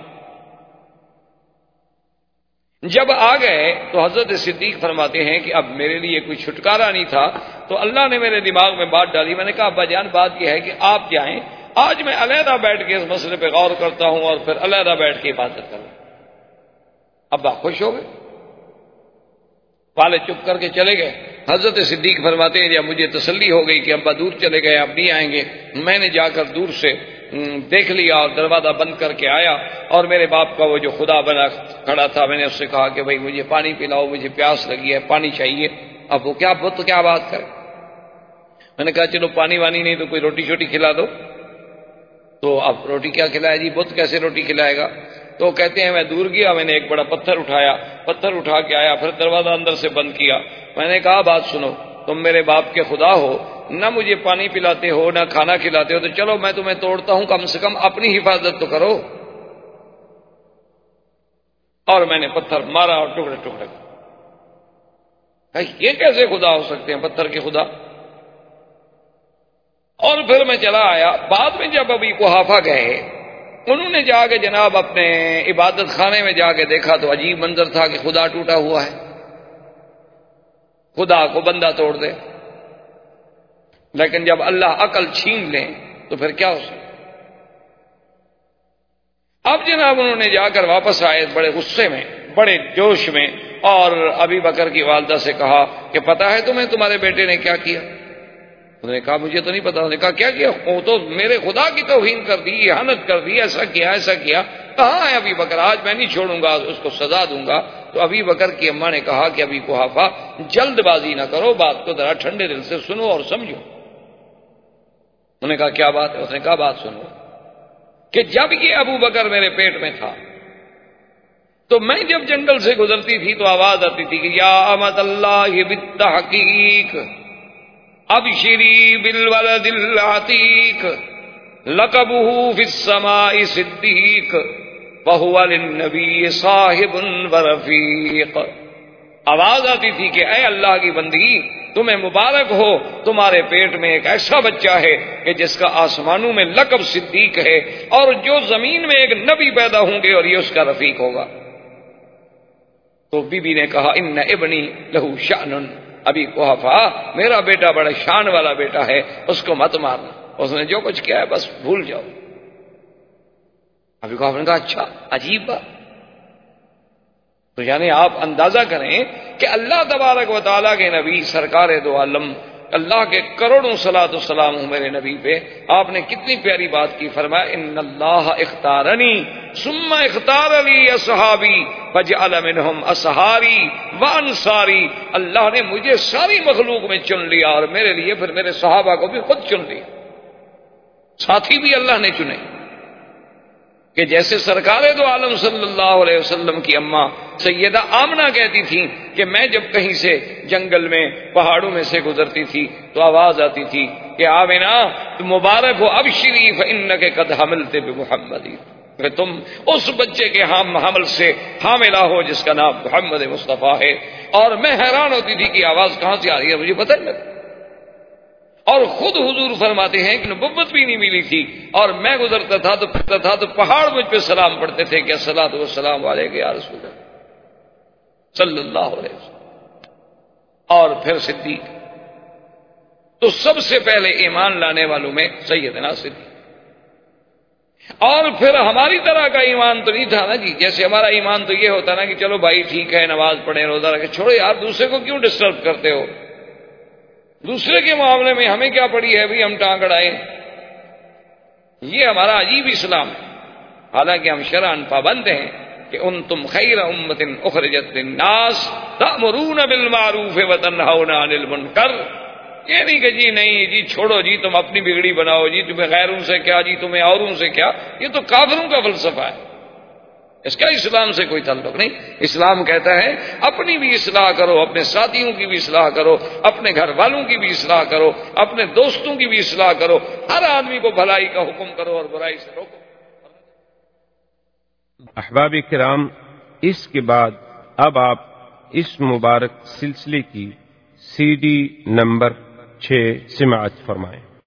جب آ گئے تو حضرت صدیق فرماتے ہیں کہ اب میرے لیے کوئی چھٹکارا نہیں تھا, تو اللہ نے میرے دماغ میں بات ڈالی. میں نے کہا ابا جان بات یہ ہے کہ آپ جائیں, آج میں علیحدہ بیٹھ کے اس مسئلے پہ غور کرتا ہوں اور پھر علیحدہ بیٹھ کے عبادت کروں. ابا خوش ہو گئے, والد چپ کر کے چلے گئے. حضرت صدیق فرماتے ہیں جب مجھے تسلی ہو گئی کہ ابا دور چلے گئے, اب نہیں آئیں گے, میں نے جا کر دور سے دیکھ لیا اور دروازہ بند کر کے آیا, اور میرے باپ کا وہ جو خدا بنا کھڑا تھا, میں نے اس سے کہا کہ بھائی مجھے پانی پلاؤ, مجھے پیاس لگی ہے, پانی چاہیے. اب وہ کیا بت کیا بات کرے. میں نے کہا چلو پانی وانی نہیں تو کوئی روٹی شوٹی کھلا دو. تو اب روٹی کیا کھلائے جی, بت کیسے روٹی کھلائے گا. تو کہتے ہیں میں دور گیا, میں نے ایک بڑا پتھر اٹھایا, پتھر اٹھا کے آیا, پھر دروازہ اندر سے بند کیا. میں نے کہا بات سنو, تم میرے باپ کے خدا ہو, نہ مجھے پانی پلاتے ہو نہ کھانا کھلاتے ہو, تو چلو میں تمہیں توڑتا ہوں, کم سے کم اپنی حفاظت تو کرو. اور میں نے پتھر مارا اور ٹکڑے ٹکڑے. یہ کیسے خدا ہو سکتے ہیں پتھر کے خدا. اور پھر میں چلا آیا. بعد میں جب ابھی قحافہ گئے, انہوں نے جا کے جناب اپنے عبادت خانے میں جا کے دیکھا تو عجیب منظر تھا کہ خدا ٹوٹا ہوا ہے. خدا کو بندہ توڑ دے, لیکن جب اللہ عقل چھین لے تو پھر کیا ہو سکتا. اب جناب انہوں نے جا کر واپس آئے بڑے غصے میں, بڑے جوش میں, اور ابی بکر کی والدہ سے کہا کہ پتا ہے تمہیں تمہارے بیٹے نے کیا کیا. انہوں نے کہا مجھے تو نہیں پتا. انہوں نے کہا کیا کیا. وہ تو میرے خدا کی توہین کر دی, اہانت کر دی, ایسا کیا ایسا کیا. کہاں ہے ابی بکر, آج میں نہیں چھوڑوں گا, اس کو سزا دوں گا. تو ابی بکر کی اماں نے کہا کہ ابی قحافہ جلد بازی نہ کرو, بات کو ذرا ٹھنڈے دل سے سنو اور سمجھو. انہوں نے کہا کیا بات ہے. اس نے کہا بات سنو کہ جب یہ ابو بکر میرے پیٹ میں تھا تو میں جب جنگل سے گزرتی تھی تو آواز آتی تھی کہ یا امت اللہ بالتحقیق ابشری بالولد العتیق لقبہ فی السماء صدیق وہو للنبی صاحب ورفیق. آواز آتی تھی کہ اے اللہ کی بندگی, تمہیں مبارک ہو, تمہارے پیٹ میں ایک ایسا بچہ ہے کہ جس کا آسمانوں میں لقب صدیق ہے, اور جو زمین میں ایک نبی پیدا ہوں گے اور یہ اس کا رفیق ہوگا. تو بی بی نے کہا ان ابنی لہو شأن, ابھی قحافہ میرا بیٹا بڑا شان والا بیٹا ہے, اس کو مت مارنا, اس نے جو کچھ کیا ہے بس بھول جاؤ. ابھی قحافہ نے کہا اچھا عجیب بات. تو یعنی آپ اندازہ کریں کہ اللہ تبارک و تعالیٰ کے نبی سرکار دو عالم, اللہ کے کروڑوں صلاۃ و سلام ہوں میرے نبی پہ, آپ نے کتنی پیاری بات کی. فرمایا ان اللہ اختارنی ثم اختار لی اصحابی فجعل منہم اصحاری وانصاری. اللہ نے مجھے ساری مخلوق میں چن لیا اور میرے لیے پھر میرے صحابہ کو بھی خود چن لیا, ساتھی بھی اللہ نے چنے. کہ جیسے سرکار دو عالم صلی اللہ علیہ وسلم کی اماں سیدہ آمنہ کہتی تھیں کہ میں جب کہیں سے جنگل میں پہاڑوں میں سے گزرتی تھی تو آواز آتی تھی کہ آمنہ مبارک ہو ابشری فانک قد حملت بمحمد, کہ تم اس بچے کے حمل سے حاملہ ہو جس کا نام محمد مصطفیٰ ہے. اور میں حیران ہوتی تھی کہ آواز کہاں سے آ رہی ہے, مجھے پتہ نہیں لگتا. اور خود حضور فرماتے ہیں کہ نبوت بھی نہیں ملی تھی, اور میں گزرتا تھا تو پھرتا تھا تو پہاڑ مجھ پہ سلام پڑھتے تھے کہ الصلاۃ والسلام علیک یا رسول اللہ صلی اللہ علیہ وسلم. اور پھر صدیق, تو سب سے پہلے ایمان لانے والوں میں سیدنا صدیق. اور پھر ہماری طرح کا ایمان تو نہیں تھا نا جی, جیسے ہمارا ایمان تو یہ ہوتا نا کہ چلو بھائی ٹھیک ہے نماز پڑھیں روزہ رکھیں, چھوڑو یار دوسرے کو کیوں ڈسٹرب کرتے ہو, دوسرے کے معاملے میں ہمیں کیا پڑی ہے بھی ہم ٹانگ اڑائیں. یہ ہمارا عجیب اسلام ہے. حالانکہ ہم شرعاً پابند ہیں کہ انتم خیر امت اخرجت للناس تأمرون بالمعروف وتنہون عن المنکر. یہ نہیں کہ جی نہیں جی چھوڑو جی تم اپنی بگڑی بناؤ, جی تمہیں غیروں سے کیا, جی تمہیں اوروں سے کیا. یہ تو کافروں کا فلسفہ ہے. اس کا اسلام سے کوئی تعلق نہیں. اسلام کہتا ہے اپنی بھی اصلاح کرو، اپنے ساتھیوں کی بھی اصلاح کرو، اپنے گھر والوں کی بھی اصلاح کرو، اپنے دوستوں کی بھی اصلاح کرو، ہر آدمی کو بھلائی کا حکم کرو اور برائی سے روکو. احباب کرام، اس کے بعد اب آپ اس مبارک سلسلے کی CD نمبر 6 سماعت فرمائیں.